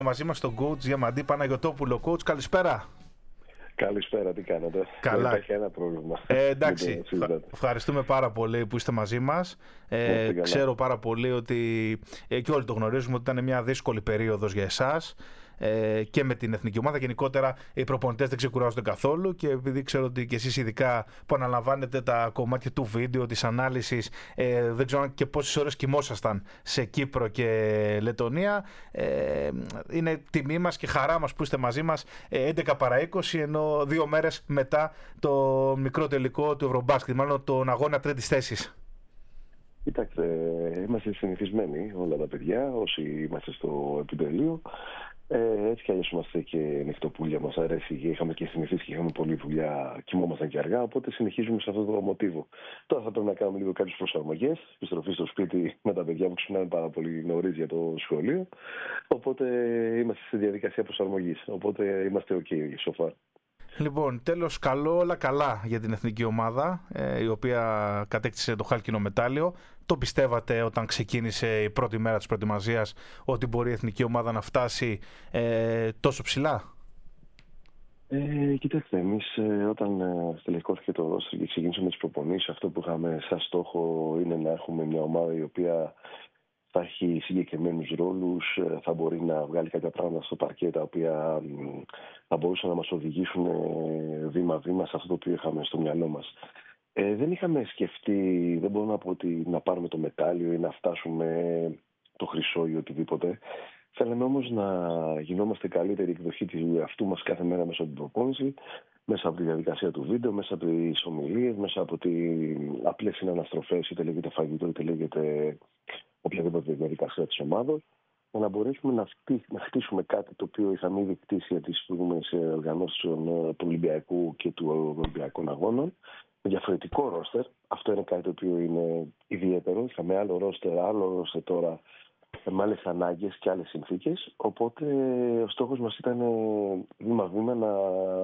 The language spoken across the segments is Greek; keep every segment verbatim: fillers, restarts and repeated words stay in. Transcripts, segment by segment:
Μαζί μας τον coach Διαμαντή Παναγιωτόπουλο. Coach, καλησπέρα. Καλησπέρα, τι κάνετε? Καλά. Δεν υπάρχει ένα πρόβλημα. Ε, εντάξει, ευχαριστούμε πάρα πολύ που είστε μαζί μας. Ε, ξέρω πάρα πολύ ότι ε, και όλοι το γνωρίζουμε ότι ήταν μια δύσκολη περίοδος για εσάς ε, και με την εθνική ομάδα. Γενικότερα οι προπονητές δεν ξεκουράζονται καθόλου και επειδή ξέρω ότι και εσείς ειδικά που αναλαμβάνετε τα κομμάτια του βίντεο, της ανάλυσης, ε, δεν ξέρω και πόσες ώρες κοιμόσασταν σε Κύπρο και Λετωνία. Ε, είναι τιμή μας και χαρά μας που είστε μαζί μας ε, έντεκα παρά είκοσι, ενώ δύο μέρες μετά το μικρό τελικό του Ευρωμπάσκετ, μάλλον τον αγώνα τρίτης θέσης. Κοιτάξτε, είμαστε συνηθισμένοι όλα τα παιδιά, όσοι είμαστε στο επιτελείο. Ε, έτσι κι αλλιώς είμαστε και νυχτοπούλια, μας αρέσει και είχαμε και συνηθίσει και είχαμε πολλή δουλειά, κοιμόμασταν και αργά, οπότε συνεχίζουμε σε αυτό το μοτίβο. Τώρα θα πρέπει να κάνουμε λίγο κάποιες προσαρμογές, επιστροφή στο σπίτι με τα παιδιά που ξυπνάνε πάρα πολύ νωρίς για το σχολείο, οπότε είμαστε στη διαδικασία προσαρμογής, οπότε είμαστε ok so far. Λοιπόν, τέλος, καλό, όλα καλά για την εθνική ομάδα, ε, η οποία κατέκτησε το χάλκινο μετάλλιο. Το πιστεύατε όταν ξεκίνησε η πρώτη μέρα της προετοιμασίας ότι μπορεί η εθνική ομάδα να φτάσει ε, τόσο ψηλά? Ε, κοιτάξτε, εμείς ε, όταν ε, στελεχώθηκε το ρόστερ και ξεκίνησαμε τις προπονήσεις, αυτό που είχαμε σαν στόχο είναι να έχουμε μια ομάδα η οποία θα έχει συγκεκριμένους ρόλους, θα μπορεί να βγάλει κάποια πράγματα στο παρκέ τα οποία θα μπορούσαν να μας οδηγήσουν βήμα-βήμα σε αυτό το οποίο είχαμε στο μυαλό μας. Ε, δεν είχαμε σκεφτεί, δεν μπορώ να πω ότι να πάρουμε το μετάλλιο ή να φτάσουμε το χρυσό ή οτιδήποτε. Θέλαμε όμως να γινόμαστε καλύτερη εκδοχή του εαυτού μας κάθε μέρα μέσα από την προπόνηση, μέσα από τη διαδικασία του βίντεο, μέσα από τις ομιλίες, μέσα από τις απλές συναναστροφές, είτε λέγεται φαγητό, είτε λέγεται οποιαδήποτε διαδικασία της ομάδας, για να μπορέσουμε να, χτί, να χτίσουμε κάτι το οποίο είχαμε ήδη χτίσει για τις προηγούμενες οργανώσεις του Ολυμπιακού και του Ολυμπιακών Αγώνων, με διαφορετικό ρόστερ. Αυτό είναι κάτι το οποίο είναι ιδιαίτερο. Είχαμε άλλο ρόστερ, άλλο ρόστερ τώρα, με άλλες ανάγκες και άλλες συνθήκες. Οπότε ο στόχος μας ήταν βήμα-βήμα να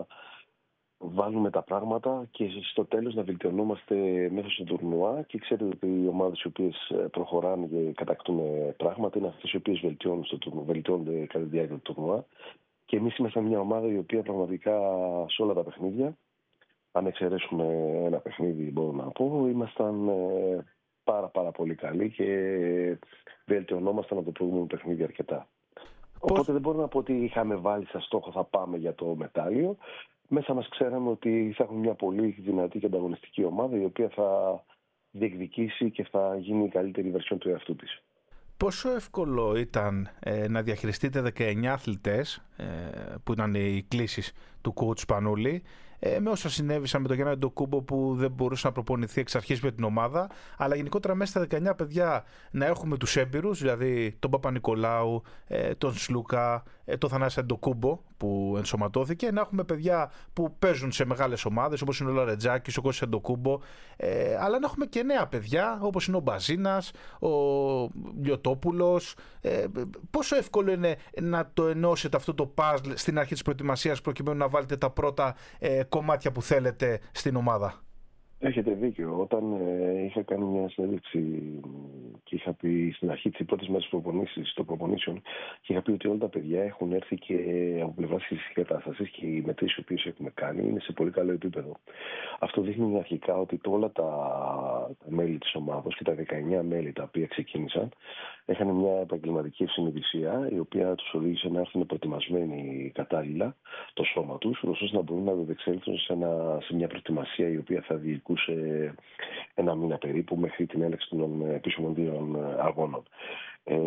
βάλουμε τα πράγματα και στο τέλος να βελτιωνόμαστε μέσα στο τουρνουά. Και ξέρετε ότι οι ομάδες οι οποίες προχωράνε και κατακτούν πράγματα είναι αυτές οι οποίες βελτιώνουν στο τουρνουά, βελτιώνονται κατά τη διάρκεια του τουρνουά. Και εμείς ήμασταν μια ομάδα η οποία πραγματικά σε όλα τα παιχνίδια, αν εξαιρέσουμε ένα παιχνίδι μπορώ να πω, ήμασταν πάρα πάρα πολύ καλοί και βελτιωνόμασταν από το προηγούμενο παιχνίδι αρκετά. Πώς... Οπότε δεν μπορώ να πω ότι είχαμε βάλει σαν στόχο θα πάμε για το μετάλλιο. Μέσα μας ξέραμε ότι θα έχουμε μια πολύ δυνατή και ανταγωνιστική ομάδα η οποία θα διεκδικήσει και θα γίνει η καλύτερη βερσιόν του εαυτού της. Πόσο εύκολο ήταν ε, να διαχειριστείτε δεκαεννιά αθλητές, ε, που ήταν οι κλήσεις του coach Σπανούλη, ε, με όσα συνέβησαν με τον Γιάννη Αντετοκούνμπο που δεν μπορούσε να προπονηθεί εξ αρχής με την ομάδα, αλλά γενικότερα μέσα στα δεκαεννιά παιδιά να έχουμε τους έμπειρους, δηλαδή τον Παπα-Νικολάου, ε, τον Σλούκα, ε, τον Θανάση Αντετοκούνμπο που ενσωματώθηκε, να έχουμε παιδιά που παίζουν σε μεγάλες ομάδες όπως είναι ο Λαρετζάκης, ο Κώστας Αντετοκούνμπο, ε, αλλά να έχουμε και νέα παιδιά όπως είναι ο Μπαζίνας, ο Λιωτόπουλος. Ε, πόσο εύκολο είναι να το ενώσετε αυτό το παζλ στην αρχή της προετοιμασίας προκειμένου να βάλετε τα πρώτα ε, κομμάτια που θέλετε στην ομάδα? Έχετε δίκιο. Όταν ε, είχα κάνει μια συνέντευξη και είχα πει στην αρχή της πρώτης μέρας των προπονήσεων και είχα πει ότι όλα τα παιδιά έχουν έρθει και από πλευράς της κατάστασης και οι μετρήσεις οι οποίες έχουμε κάνει είναι σε πολύ καλό επίπεδο. Αυτό δείχνει αρχικά ότι όλα τα, τα μέλη της ομάδας και τα δεκαεννιά μέλη τα οποία ξεκίνησαν είχαν μια επαγγελματική ευσυνειδησία η οποία τους οδήγησε να έρθουν προετοιμασμένοι κατάλληλα το σώμα τους, ώστε να μπορούν να διδεξέλθουν σε, σε μια προετοιμασία η οποία θα διοικούσε ένα μήνα περίπου μέχρι την έλεξη των επίσημων δύο αγώνων. Ε,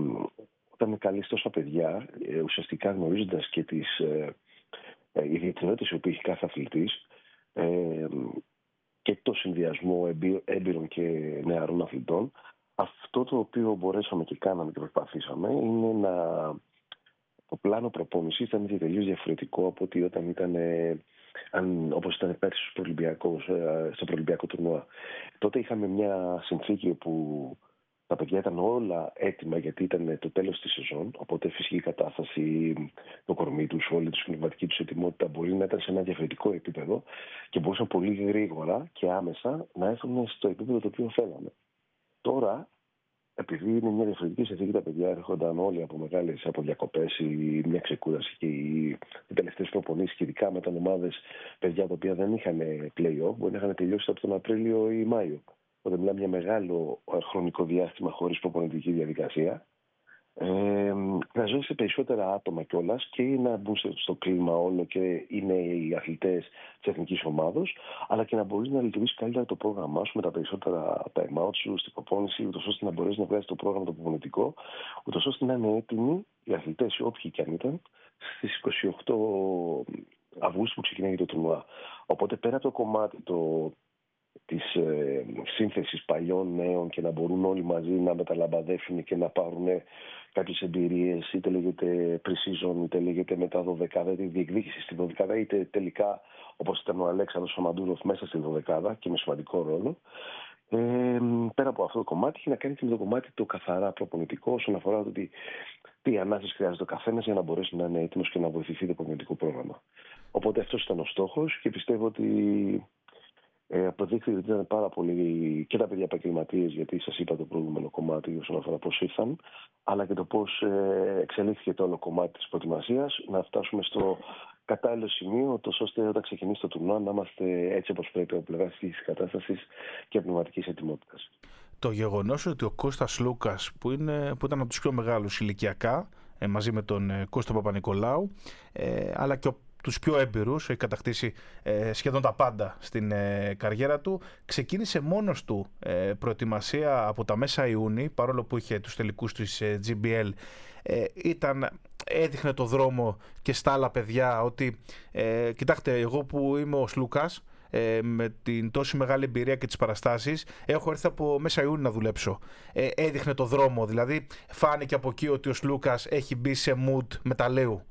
όταν καλείς τόσα παιδιά, ε, ουσιαστικά γνωρίζοντας και τις ε, ε, ιδιαιτερότητες που έχει κάθε αθλητής ε, και το συνδυασμό έμπειρων και νεαρών αθλητών, αυτό το οποίο μπορέσαμε και κάναμε και προσπαθήσαμε είναι να το πλάνο προπόνησης ήταν τελείως διαφορετικό από ότι όταν ήταν, αν, όπως ήταν πέρσι στο προολυμπιακό, στο προολυμπιακό τουρνουά. Τότε είχαμε μια συνθήκη που τα παιδιά ήταν όλα έτοιμα γιατί ήταν το τέλος της σεζόν, οπότε φυσική κατάσταση, το κορμί τους, όλη τους πνευματική τους ετοιμότητα μπορεί να ήταν σε ένα διαφορετικό επίπεδο και μπορούσαν πολύ γρήγορα και άμεσα να έρθουν στο επίπεδο το οποίο θέλαμε. Τώρα επειδή είναι μια διαφορετική συνθήκη, τα παιδιά έρχονταν όλοι από μεγάλες από διακοπές ή μια ξεκούραση και οι, οι τελευταίες προπονήσεις, και ειδικά με ομάδες παιδιά τα οποία δεν είχαν play-off, μπορεί να είχαν τελειώσει από τον Απρίλιο ή Μάιο. Οπότε μιλάμε για μεγάλο χρονικό διάστημα χωρίς προπονητική διαδικασία. Ε, Χρειαζόμαστε περισσότερα άτομα κιόλα και να μπουν στο κλίμα όλο και είναι οι αθλητές της εθνικής ομάδος, αλλά και να μπορείς να λειτουργήσει καλύτερα το πρόγραμμά σου με τα περισσότερα time out σου στην προπόνηση, ούτως ώστε να μπορείς να βγάλεις το πρόγραμμα το προπονητικό, ούτως ώστε να είναι έτοιμοι οι αθλητές, όποιοι κι αν ήταν, στις είκοσι οκτώ Αυγούστου που ξεκινάει το τουρνουά. Οπότε πέρα από το κομμάτι το της ε, σύνθεσης παλιών νέων και να μπορούν όλοι μαζί να μεταλαμπαδεύουν και να πάρουν κάποιες εμπειρίες, είτε λέγεται pre-season, είτε λέγεται μετά δωδεκάδα, είτε διεκδίκηση στη δωδεκάδα, είτε τελικά όπως ήταν ο Αλέξανδρος Σαμαντούροφ μέσα στη δωδεκάδα και με σημαντικό ρόλο. Ε, πέρα από αυτό το κομμάτι, έχει να κάνει και με το κομμάτι το καθαρά προπονητικό, όσον αφορά το ότι τι ανάσες χρειάζεται ο καθένας για να μπορέσει να είναι έτοιμος και να βοηθηθεί το προπονητικό πρόγραμμα. Οπότε αυτός ήταν ο στόχος και πιστεύω ότι Ε, αποδείχθηκε ότι ήταν πάρα πολύ και τα παιδιά επαγγελματίες, γιατί σας είπα το προηγούμενο κομμάτι όσον αφορά πώς ήρθαν, αλλά και το πώς ε, εξελίχθηκε το όλο κομμάτι της προετοιμασίας, να φτάσουμε στο κατάλληλο σημείο, τόσο ώστε όταν ξεκινήσει το τουρνουά να είμαστε έτσι όπως πρέπει από πλευράς της κατάστασης και πνευματικής ετοιμότητας. Το γεγονός ότι ο Κώστας Λούκας, που, είναι, που ήταν από τους πιο μεγάλους ηλικιακά, ε, μαζί με τον ε, Κώστα Παπα-Νικολάου, ε, αλλά και ο τους πιο έμπειρους, έχει κατακτήσει ε, σχεδόν τα πάντα στην ε, καριέρα του. Ξεκίνησε μόνος του ε, προετοιμασία από τα μέσα Ιούνιου, παρόλο που είχε τους τελικούς της ε, τζι μπι ελ. Ε, ήταν, έδειχνε το δρόμο και στα άλλα παιδιά ότι, ε, κοιτάξτε, εγώ που είμαι ο Σλούκας, Ε, με την τόση μεγάλη εμπειρία και τις παραστάσεις, έχω έρθει από μέσα Ιούνιου να δουλέψω. Ε, έδειχνε το δρόμο, δηλαδή φάνηκε από εκεί ότι ο Σλούκας έχει μπει σε mood μεταλλείου.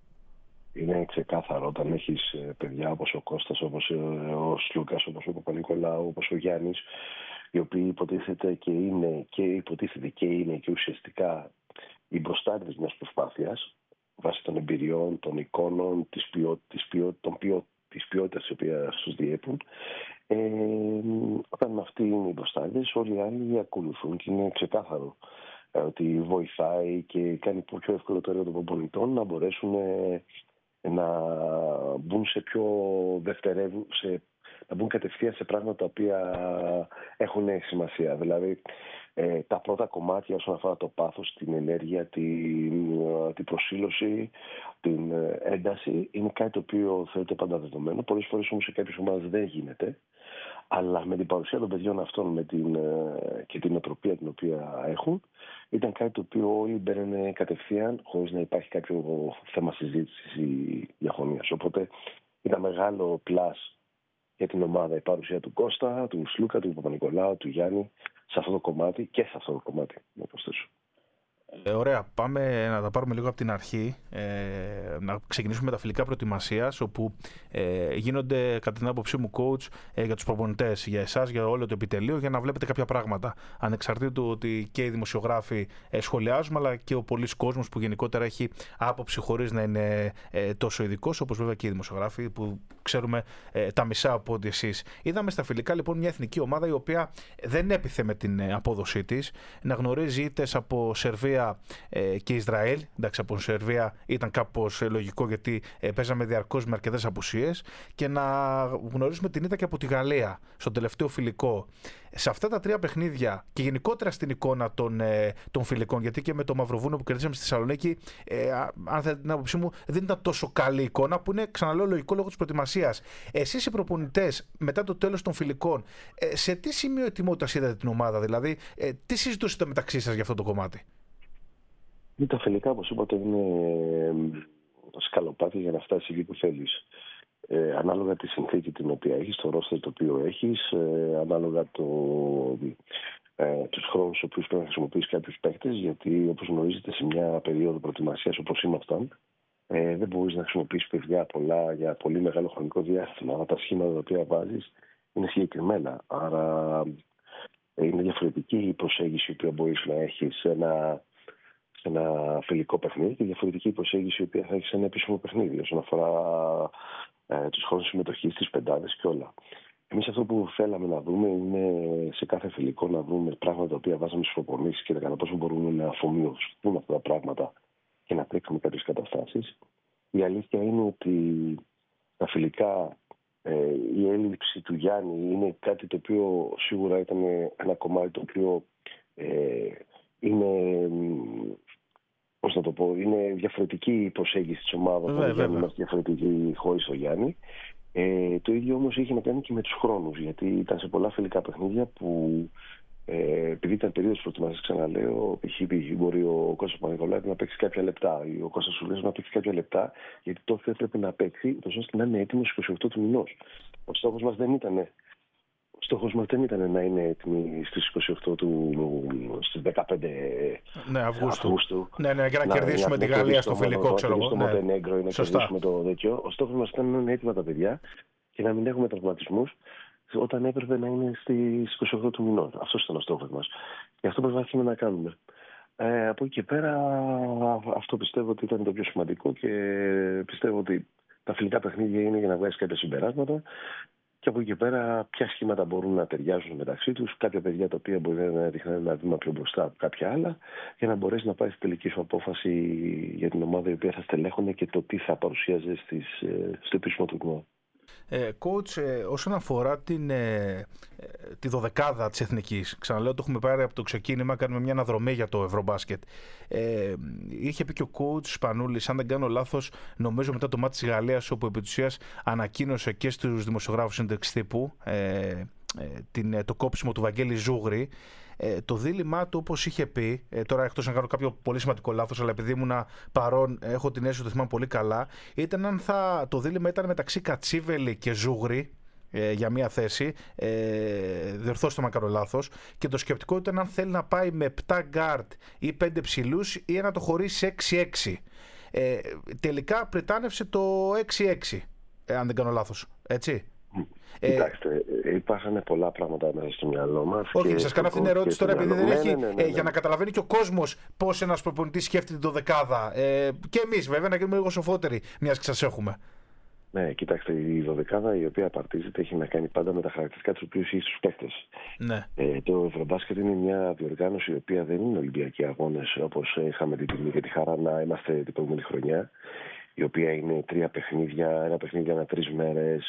Είναι ξεκάθαρο όταν έχεις παιδιά όπως ο Κώστας, όπως ο Σλούκας, όπως ο Παπα-Νικολάου, όπως ο Γιάννης, οι οποίοι υποτίθεται και είναι και, υποτίθεται και, είναι και ουσιαστικά οι μπροστάριδες μιας προσπάθειας, βάσει των εμπειριών, των εικόνων, της ποιότητας, ποιό, ποιό, της ποιότητας η οποία τους διέπουν. Ε, όταν αυτοί είναι οι μπροστάριδες, όλοι οι άλλοι ακολουθούν και είναι ξεκάθαρο ότι βοηθάει και κάνει πιο εύκολο το έργο των προπονητών να μπορέσουν να μπουν σε πιο δευτερεύουν, σε, να μπουν κατευθείαν σε πράγματα τα οποία έχουν σημασία. Δηλαδή, ε, τα πρώτα κομμάτια όσον αφορά το πάθος, την ενέργεια, την, την προσήλωση, την ένταση, είναι κάτι το οποίο θεωρείται πάντα δεδομένο. Πολλές φορές όμως σε κάποιες ομάδες δεν γίνεται. Αλλά με την παρουσία των παιδιών αυτών με την, και την οτροπία την οποία έχουν, ήταν κάτι το οποίο όλοι μπαίνουν κατευθείαν χωρίς να υπάρχει κάποιο θέμα συζήτησης ή διαφωνίας. Οπότε ήταν μεγάλο πλάς για την ομάδα η παρουσία του Κώστα, του Σλούκα, του Παπα-Νικολάου, του Γιάννη σε αυτό το κομμάτι και σε αυτό το κομμάτι, να προσθέσω. Ε, ωραία, πάμε να τα πάρουμε λίγο από την αρχή, ε, να ξεκινήσουμε με τα φιλικά προετοιμασίας, όπου ε, γίνονται κατά την άποψή μου coach ε, για τους προπονητές, για εσάς, για όλο το επιτελείο, για να βλέπετε κάποια πράγματα, ανεξαρτήτου ότι και οι δημοσιογράφοι ε, σχολιάζουμε, αλλά και ο πολλής κόσμος που γενικότερα έχει άποψη χωρίς να είναι ε, τόσο ειδικός, όπως βέβαια και οι δημοσιογράφοι που ξέρουμε ε, τα μισά από ό,τι εσείς. Είδαμε στα φιλικά λοιπόν μια εθνική ομάδα η οποία δεν έπιθε με την απόδοσή της, να γνωρίζει ήττες από Σερβία και Ισραήλ. Εντάξει, από την Σερβία ήταν κάπως λογικό γιατί παίζαμε διαρκώς με αρκετές απουσίες, και να γνωρίσουμε την ήττα και από τη Γαλλία στο τελευταίο φιλικό. Σε αυτά τα τρία παιχνίδια και γενικότερα στην εικόνα των, των φιλικών, γιατί και με το Μαυροβούνιο που κερδίσαμε στη Θεσσαλονίκη, ε, αν θέλετε την άποψή μου, δεν ήταν τόσο καλή εικόνα, που είναι, ξαναλέω, λογικό λόγω της προετοιμασίας. Εσείς οι προπονητές, μετά το τέλος των φιλικών, ε, σε τι σημείο ετοιμότητας είδατε την ομάδα, δηλαδή, ε, τι συζητούσατε μεταξύ σας για αυτό το κομμάτι? Τα φιλικά, όπως είπατε, είναι σκαλοπάτια για να φτάσει εκεί που θέλεις. Ε, ανάλογα τη συνθήκη την οποία έχεις, το ρόστερ το οποίο έχεις, ε, ανάλογα το, ε, τους χρόνους στους οποίους πρέπει να χρησιμοποιείς κάποιους παίκτες, γιατί όπως γνωρίζετε σε μια περίοδο προετοιμασίας όπως ήμασταν, ε, δεν μπορείς να χρησιμοποιήσεις παιδιά πολλά για πολύ μεγάλο χρονικό διάστημα. Αλλά τα σχήματα τα οποία βάζεις είναι συγκεκριμένα. Άρα ε, είναι διαφορετική η προσέγγιση που μπορείς να έχεις σε ένα σε ένα φιλικό παιχνίδι και διαφορετική προσέγγιση η οποία θα έχει σε ένα επίσημο παιχνίδι όσον αφορά ε, τους χρόνους συμμετοχής, τις πεντάδες και όλα. Εμείς αυτό που θέλαμε να δούμε είναι σε κάθε φιλικό να δούμε πράγματα τα οποία βάζαμε στις προπονήσεις και κατά πόσο μπορούμε να αφομοιωθούν αυτά τα πράγματα και να τρέξουμε κάποιες καταστάσεις. Η αλήθεια είναι ότι τα φιλικά, ε, η έλλειψη του Γιάννη είναι κάτι το οποίο σίγουρα ήταν ένα κομμάτι το οποίο ε, είναι, πώς να το πω, είναι διαφορετική η προσέγγιση της ομάδας. Βέβαια, βέβαια. Είμαστε διαφορετικοί χωρίς τον Γιάννη. Ε, το ίδιο όμως είχε να κάνει και με τους χρόνους, γιατί ήταν σε πολλά φιλικά παιχνίδια που ε, επειδή ήταν περίοδος προετοιμασίας, ξαναλέω, π.χ. μπορεί ο Κώστας Παπα-Νικολάου να παίξει κάποια λεπτά ή ο Κώστας Σουλής να παίξει κάποια λεπτά, γιατί τότε έπρεπε να παίξει, ώστε να είναι έτοιμος στις είκοσι οκτώ του μηνός. Ο στόχος μας δεν ήταν, ο στόχος μας δεν ήταν να είναι έτοιμοι στις είκοσι οκτώ του, στις δεκαπέντε ναι, Αυγούστου. Αυγούστου. Ναι, ναι, για να, να κερδίσουμε να, τη Γαλλία στο φιλικό, ξέρω εγώ. Να κερδίσουμε ναι. να κερδίσουμε το τέτοιο. Ο στόχος μας ήταν να είναι έτοιμα τα παιδιά και να μην έχουμε τραυματισμούς όταν έπρεπε να είναι στις είκοσι οκτώ του μηνός. Αυτός ήταν ο στόχος μας. Και αυτό προσπαθήσαμε να κάνουμε. Ε, από εκεί και πέρα, αυτό πιστεύω ότι ήταν το πιο σημαντικό και πιστεύω ότι τα φιλικά παιχνίδια είναι για να βγάλεις κάποια συμπεράσματα. Και από εκεί και πέρα, ποια σχήματα μπορούν να ταιριάζουν μεταξύ τους, κάποια παιδιά τα οποία μπορεί να δείχνουν ένα βήμα πιο μπροστά από κάποια άλλα, για να μπορέσει να πάει στη τελική σου απόφαση για την ομάδα η οποία θα στελέχωνε και το τι θα παρουσίαζε στις, στο επίσημο τουρνουά. Ε, coach, ε, όσον αφορά την, ε, τη δωδεκάδα της Εθνικής, ξαναλέω, το έχουμε πάρει από το ξεκίνημα, κάνουμε μια αναδρομή για το Ευρωμπάσκετ. Ε, είχε πει και ο coach Σπανούλης, αν δεν κάνω λάθος, νομίζω μετά το μάτι της Γαλλίας, όπου επί της ουσίας ανακοίνωσε και στους δημοσιογράφους συνέντευξης τύπου ε, ε, την, το κόψιμο του Βαγγέλη Ζούγρη. Ε, το δίλημά του, όπως είχε πει, ε, τώρα εκτός να κάνω κάποιο πολύ σημαντικό λάθος, αλλά επειδή ήμουν παρόν, έχω την αίσθηση ότι το θυμάμαι πολύ καλά, ήταν αν θα, το δίλημμα ήταν μεταξύ Κατσίβελη και Ζούγρη ε, για μία θέση, ε, διορθώστε με αν κάνω λάθος, και το σκεπτικό ήταν αν θέλει να πάει με επτά γκάρτ ή πέντε ψηλούς ή να το χωρίσει έξι έξι. Ε, τελικά πρετάνευσε το έξι έξι, ε, αν δεν κάνω λάθος, έτσι. Κοιτάξτε, ε, υπάρχουν πολλά πράγματα μέσα στο μυαλό μας. Όχι, σας κάνω αυτήν την ερώτηση τώρα, επειδή δεν ναι, έχει. Ναι, ναι, ναι, ναι. Ε, για να καταλαβαίνει και ο κόσμος πώς ένας προπονητής σκέφτεται την δωδεκάδα. Ε, και εμείς, βέβαια, να γίνουμε λίγο σοφότεροι, μιας και σας έχουμε. Ναι, κοιτάξτε, η δωδεκάδα η οποία απαρτίζεται έχει να κάνει πάντα με τα χαρακτηριστικά του οποίου έχει στους παίκτες. Ναι. Ε, το Ευρωμπάσκετ είναι μια διοργάνωση η οποία δεν είναι Ολυμπιακοί αγώνες, όπως είχαμε την τιμή και τη χαρά να είμαστε την προηγούμενη χρονιά, η οποία είναι τρία παιχνίδια, ένα παιχνίδι ανά τρεις μέρες.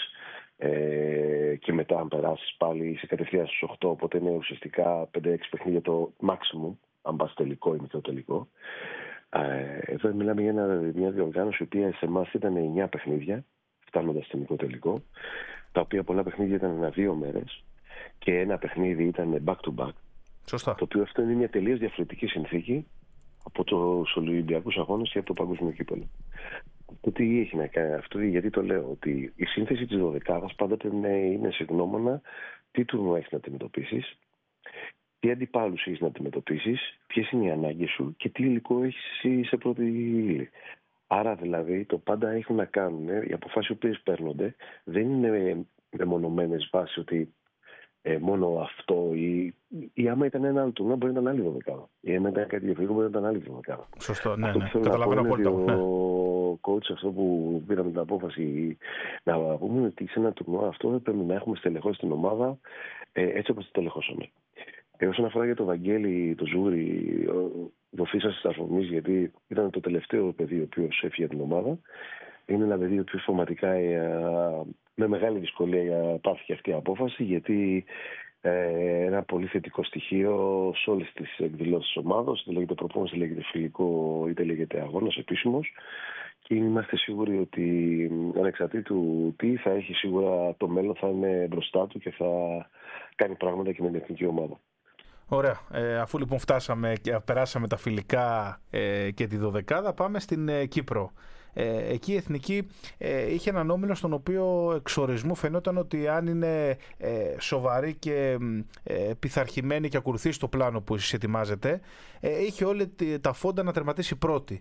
Ε, και μετά αν περάσεις πάλι είσαι κατευθείαν στους οκτώ, οπότε είναι ουσιαστικά πέντε έξι παιχνίδια το maximum, αν πας τελικό ή μικρό τελικό. Ε, εδώ μιλάμε για ένα, μια διοργάνωση η οποία σε εμάς ήταν εννιά παιχνίδια, φτάνοντας στο μικρό τελικό, τα οποία πολλά παιχνίδια ήταν ανά δύο μέρες και ένα παιχνίδι ήταν back to back. Σωστά. Το οποίο αυτό είναι μια τελείως διαφορετική συνθήκη από τους Ολυμπιακούς αγώνες και από το Παγκόσμιο Κύπελλο. Το τι έχει να κάνει αυτό, γιατί το λέω, ότι η σύνθεση της δωδεκάδας πάντα πρέπει να είναι σε γνώμονα τι τουρνουά έχεις να αντιμετωπίσεις, τι αντιπάλους έχεις να αντιμετωπίσεις, ποιες είναι οι ανάγκες σου και τι υλικό έχεις εσύ σε πρώτη ύλη. Άρα δηλαδή το πάντα έχουν να κάνουν, οι αποφάσεις οι οποίες παίρνονται δεν είναι μεμονωμένες βάσει ότι ε, μόνο αυτό ή, ή άμα ήταν ένα άλλο τουρνουά μπορεί να ήταν άλλη δωδεκάδα. Ή άμα ήταν κάτι διαφορετικό μπορεί να ήταν άλλη δωδεκάδα. Σωστό, ναι, ναι. Καταλαβαίνω απόλυτα. Ο coach αυτό που πήραμε την απόφαση να πούμε ότι σε ένα τουρνουά αυτό πρέπει να έχουμε στελεχώσει την ομάδα ε, έτσι όπως τη στελεχώσαμε. Ε, όσον αφορά για το Βαγγέλη, το Ζούρι, δοθήσασε στα αφορμής γιατί ήταν το τελευταίο παιδί ο οποίος έφυγε την ομάδα. Είναι ένα παιδί ο οποίος σωματικά ε, με μεγάλη δυσκολία πάρθηκε αυτή η απόφαση γιατί ε, ένα πολύ θετικό στοιχείο σε όλες τις εκδηλώσεις της ομάδας, είτε λέγεται προπόνηση, είτε λέγεται φιλικό, είτε λέγεται αγώνας επίσημος. Και είμαστε σίγουροι ότι ανεξαρτήτου τι θα έχει, σίγουρα το μέλλον θα είναι μπροστά του και θα κάνει πράγματα και με την εθνική ομάδα. Ωραία. Ε, αφού λοιπόν φτάσαμε και περάσαμε τα φιλικά ε, και τη δωδεκάδα, πάμε στην ε, Κύπρο. Ε, εκεί η Εθνική ε, είχε έναν όμιλο στον οποίο εξορισμού φαινόταν ότι αν είναι ε, σοβαρή και ε, πειθαρχημένη και ακολουθεί στο πλάνο που εσείς ετοιμάζετε, ε, είχε όλη τα φόντα να τερματίσει πρώτη.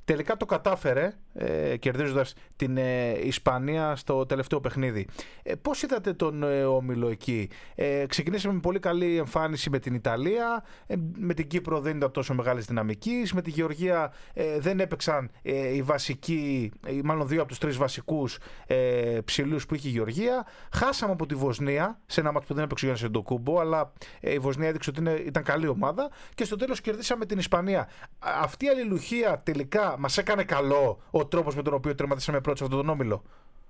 τελικά το κατάφερε, ε, κερδίζοντας την ε, Ισπανία στο τελευταίο παιχνίδι. Ε, πώς είδατε τον ε, όμιλο εκεί? Ε, ξεκινήσαμε με πολύ καλή εμφάνιση με την Ιταλία, ε, με την Κύπρο δεν ήταν τόσο μεγάλης δυναμικής, με τη Γεωργία ε, δεν έπαιξαν ε, οι βασικοί, ε, μάλλον δύο από τους τρεις βασικούς ε, ψηλούς που είχε η Γεωργία. Χάσαμε από τη Βοσνία σε ένα μάτσο που δεν έπαιξε ο Γιάννης Αντετοκούμπο, αλλά ε, η Βοσνία έδειξε ότι είναι, ήταν καλή ομάδα, και στο τέλος κερδίσαμε την Ισπανία. Αυτή η αλληλουχία τελικά μας έκανε καλό, ο τρόπος με τον οποίο τερματίσαμε πρώτοι σε αυτόν τον όμιλο?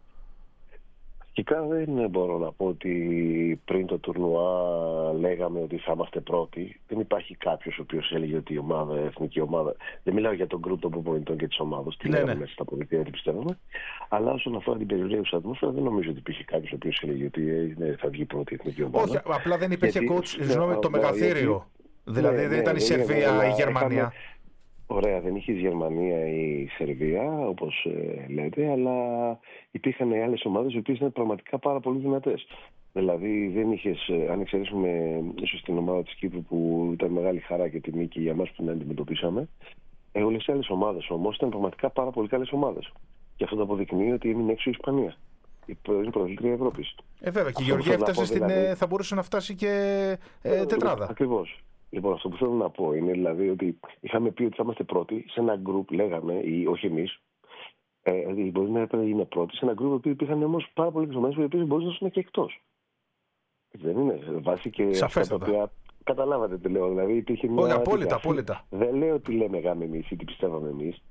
Αρχικά δεν μπορώ να πω ότι πριν το τουρνουά λέγαμε ότι θα είμαστε πρώτοι. Δεν υπάρχει κάποιος ο οποίος έλεγε ότι η ομάδα, η εθνική ομάδα. Δεν μιλάω για τον γκρουπ των προπονητών και της ομάδας. Τι λέγαμε μέσα στα πολιτεία, τι πιστεύαμε. Αλλά όσον αφορά την περιοριακή ατμόσφαιρα, δεν νομίζω ότι υπήρχε κάποιος ο οποίος έλεγε ότι ναι, θα βγει πρώτη η εθνική ομάδα. Όχι, απλά δεν υπήρχε coach, συγγνώμη, το μεγαθύριο. Δηλαδή ναι, δεν ναι, ήταν η Σερβία, ναι, η Γερμανία. Είχαμε... Ωραία, δεν είχε η Γερμανία ή η Σερβία, όπως ε, λέτε, αλλά υπήρχαν άλλες ομάδες οι οποίες ήταν πραγματικά πάρα πολύ δυνατές. Δηλαδή, δεν είχες, αν εξαιρέσουμε ίσως την ομάδα της Κύπρου που ήταν μεγάλη χαρά και τιμή και για μας που την αντιμετωπίσαμε, ε, όλες οι άλλες ομάδες όμως ήταν πραγματικά πάρα πολύ καλές ομάδες. Και αυτό το αποδεικνύει ότι έμεινε έξω η Ισπανία. Είναι πρωταθλήτρια Ευρώπης. Ε, βέβαια, και η Γεωργία έφτασε στην, δηλαδή... θα μπορούσε να φτάσει και ε, τετράδα. Ακριβώς. Λοιπόν, αυτό που θέλω να πω είναι δηλαδή ότι είχαμε πει ότι θα είμαστε πρώτοι σε ένα γκρουπ, λέγαμε, ή όχι εμείς. Ε, μπορεί να είναι πρώτοι σε ένα γκρουπ που υπήρχαν όμως πάρα πολλές ομάδες που μπορούσαν να είναι και εκτός. Δεν είναι βάση και αυτά τα οποία καταλάβατε τι λέω. Δηλαδή υπήρχε μια. Όχι, απόλυτα, απόλυτα. Δεν λέω τι λέμε γάμε εμείς ή τι πιστεύαμε εμείς.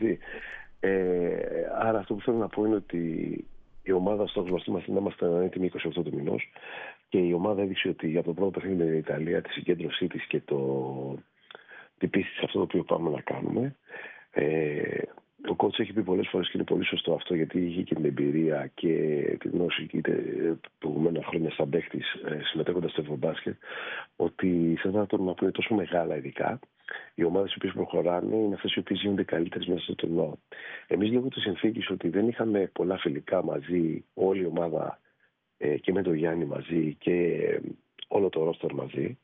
Ε, άρα αυτό που θέλω να πω είναι ότι η ομάδα στόχος μας είμαστε να είμαστε έτοιμοι είκοσι οκτώ του μηνός, και η ομάδα έδειξε ότι για το πρώτο παιχνίδι με την Ιταλία, τη συγκέντρωσή της και το... την πίστη σε αυτό το οποίο πάμε να κάνουμε. Ε, ο coach έχει πει πολλές φορές και είναι πολύ σωστό αυτό, γιατί είχε και την εμπειρία και τη γνώση και προηγούμενα χρόνια σαν παίκτης συμμετέχοντας στο Ευρωμπάσκετ, ότι σε ένα τουρνουά που είναι τόσο μεγάλα ειδικά, οι ομάδες οι οποίες προχωράνε είναι αυτές οι οποίες γίνονται καλύτερες μέσα στο τουρνουά. Εμείς λόγω της συνθήκης ότι δεν είχαμε πολλά φιλικά μαζί, όλη η ομάδα ε, και με τον Γιάννη μαζί και όλο το ρόστερ μαζί,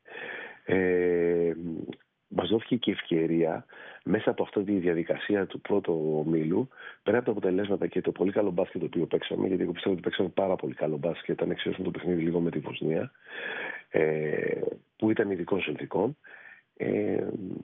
ε, μας δόθηκε και ευκαιρία μέσα από αυτή τη διαδικασία του πρώτου ομίλου, πέρα από τα αποτελέσματα και το πολύ καλό μπάσκετ το οποίο παίξαμε, γιατί εγώ πιστεύω ότι παίξαμε πάρα πολύ καλό μπάσκετ, αν εξαιρέσουμε το παιχνίδι λίγο με τη Βοσνία, ε, που ήταν ειδικών συνθηκών, ε,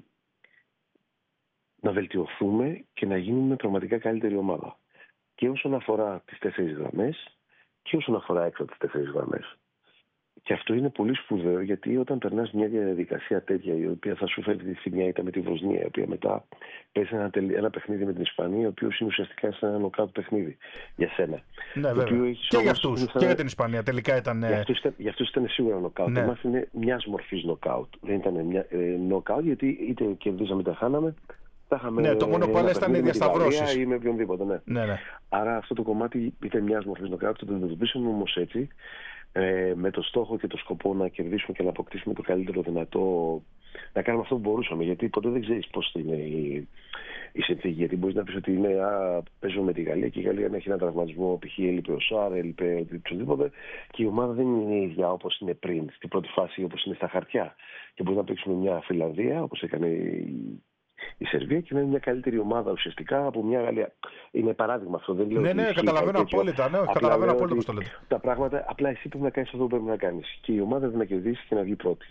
να βελτιωθούμε και να γίνουμε πραγματικά καλύτερη ομάδα. Και όσον αφορά τις τέσσερις γραμμές και όσον αφορά έξω από τις τέσσερις γραμμές. Και αυτό είναι πολύ σπουδαίο, γιατί όταν περνάς μια διαδικασία τέτοια, η οποία θα σου φέρει τη θυμιά, ήταν με τη Βοσνία, η οποία μετά παίζει ένα, ένα παιχνίδι με την Ισπανία, ο οποίο είναι ουσιαστικά σαν ένα νοκάουτ παιχνίδι για σένα. Ναι, βέβαια. Και για αυτούς, σαν... και για την Ισπανία τελικά ήταν. Για αυτούς ήταν, για αυτούς ήταν σίγουρα νοκάουτ. Ναι. Εμάς είναι μιας μορφής νοκάουτ. Δεν ήταν μια ε, νοκάουτ, γιατί είτε κερδίζαμε είτε χάναμε. Είχαμε, ναι, το μόνο που άλλα ήταν οι διασταυρώσεις. Ή με οποιονδήποτε, ναι. Ναι, ναι. Άρα αυτό το κομμάτι ήταν μιας μορφής νοκάουτ. Το αντιμετωπίσαμε όμως έτσι. Ε, με το στόχο και το σκοπό να κερδίσουμε και να αποκτήσουμε το καλύτερο δυνατό, να κάνουμε αυτό που μπορούσαμε. Γιατί ποτέ δεν ξέρεις πώς είναι η, η συνθήκη. Γιατί μπορείς να πεις ότι είναι, α, παίζω με τη Γαλλία και η Γαλλία να έχει ένα τραυματισμό. Π.χ. έλειπε ο Σάρ, έλειπε οτιδήποτε, και η ομάδα δεν είναι η ίδια όπως είναι πριν, στην πρώτη φάση όπως είναι στα χαρτιά. Και μπορεί να παίξουμε μια Φιλανδία όπως έκανε η. Η Σερβία και να είναι μια καλύτερη ομάδα ουσιαστικά από μια Γαλλία. Είναι παράδειγμα αυτό. Δεν λέω ναι, ναι, καταλαβαίνω απόλυτα. Ναι, καταλαβαίνω απόλυτα πώς το λέτε. Τα πράγματα, απλά εσύ πρέπει να κάνεις αυτό που πρέπει να κάνεις. Και η ομάδα πρέπει να κερδίσει και να βγει πρώτη.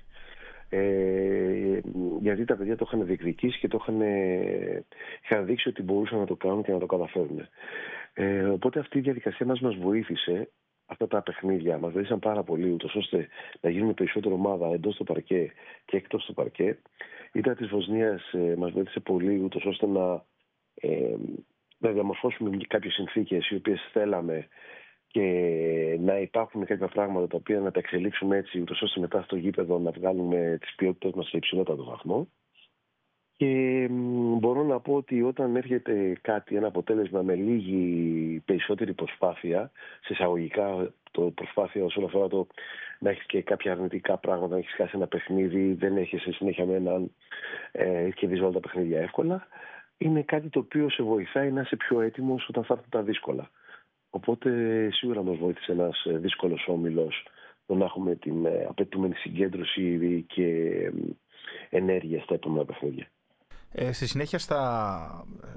Ε, γιατί τα παιδιά το είχαν διεκδικήσει και το είχαν, είχαν δείξει ότι μπορούσαν να το κάνουν και να το καταφέρουν. Ε, οπότε αυτή η διαδικασία μας μας βοήθησε. Αυτά τα παιχνίδια μας βοήθησαν πάρα πολύ, ούτως ώστε να γίνουμε περισσότερο ομάδα εντός του παρκέ και εκτός του παρκέ. Η ήττα της Βοσνίας ε, μας βοήθησε πολύ, ούτως ώστε να, ε, να διαμορφώσουμε κάποιες συνθήκες οι οποίες θέλαμε και να υπάρχουν κάποια πράγματα τα οποία να τα εξελίξουμε έτσι, ούτως ώστε μετά στο γήπεδο να βγάλουμε τις ποιότητες μας σε υψηλότατο βαθμό. Και μπορώ να πω ότι όταν έρχεται κάτι, ένα αποτέλεσμα με λίγη περισσότερη προσπάθεια, σε εισαγωγικά το προσπάθεια όσον αφορά το να έχεις και κάποια αρνητικά πράγματα, να έχεις χάσει ένα παιχνίδι, δεν έχεις συνέχεια με έναν ε, κερδίζει όλα τα παιχνίδια εύκολα, είναι κάτι το οποίο σε βοηθάει να είσαι πιο έτοιμος όταν θα έρθουν τα δύσκολα. Οπότε σίγουρα μας βοήθησε ένας δύσκολος όμιλος το να έχουμε την απαιτούμενη συγκέντρωση και ενέργεια στα επόμενα παιχνίδια. Ε, στη συνέχεια στα,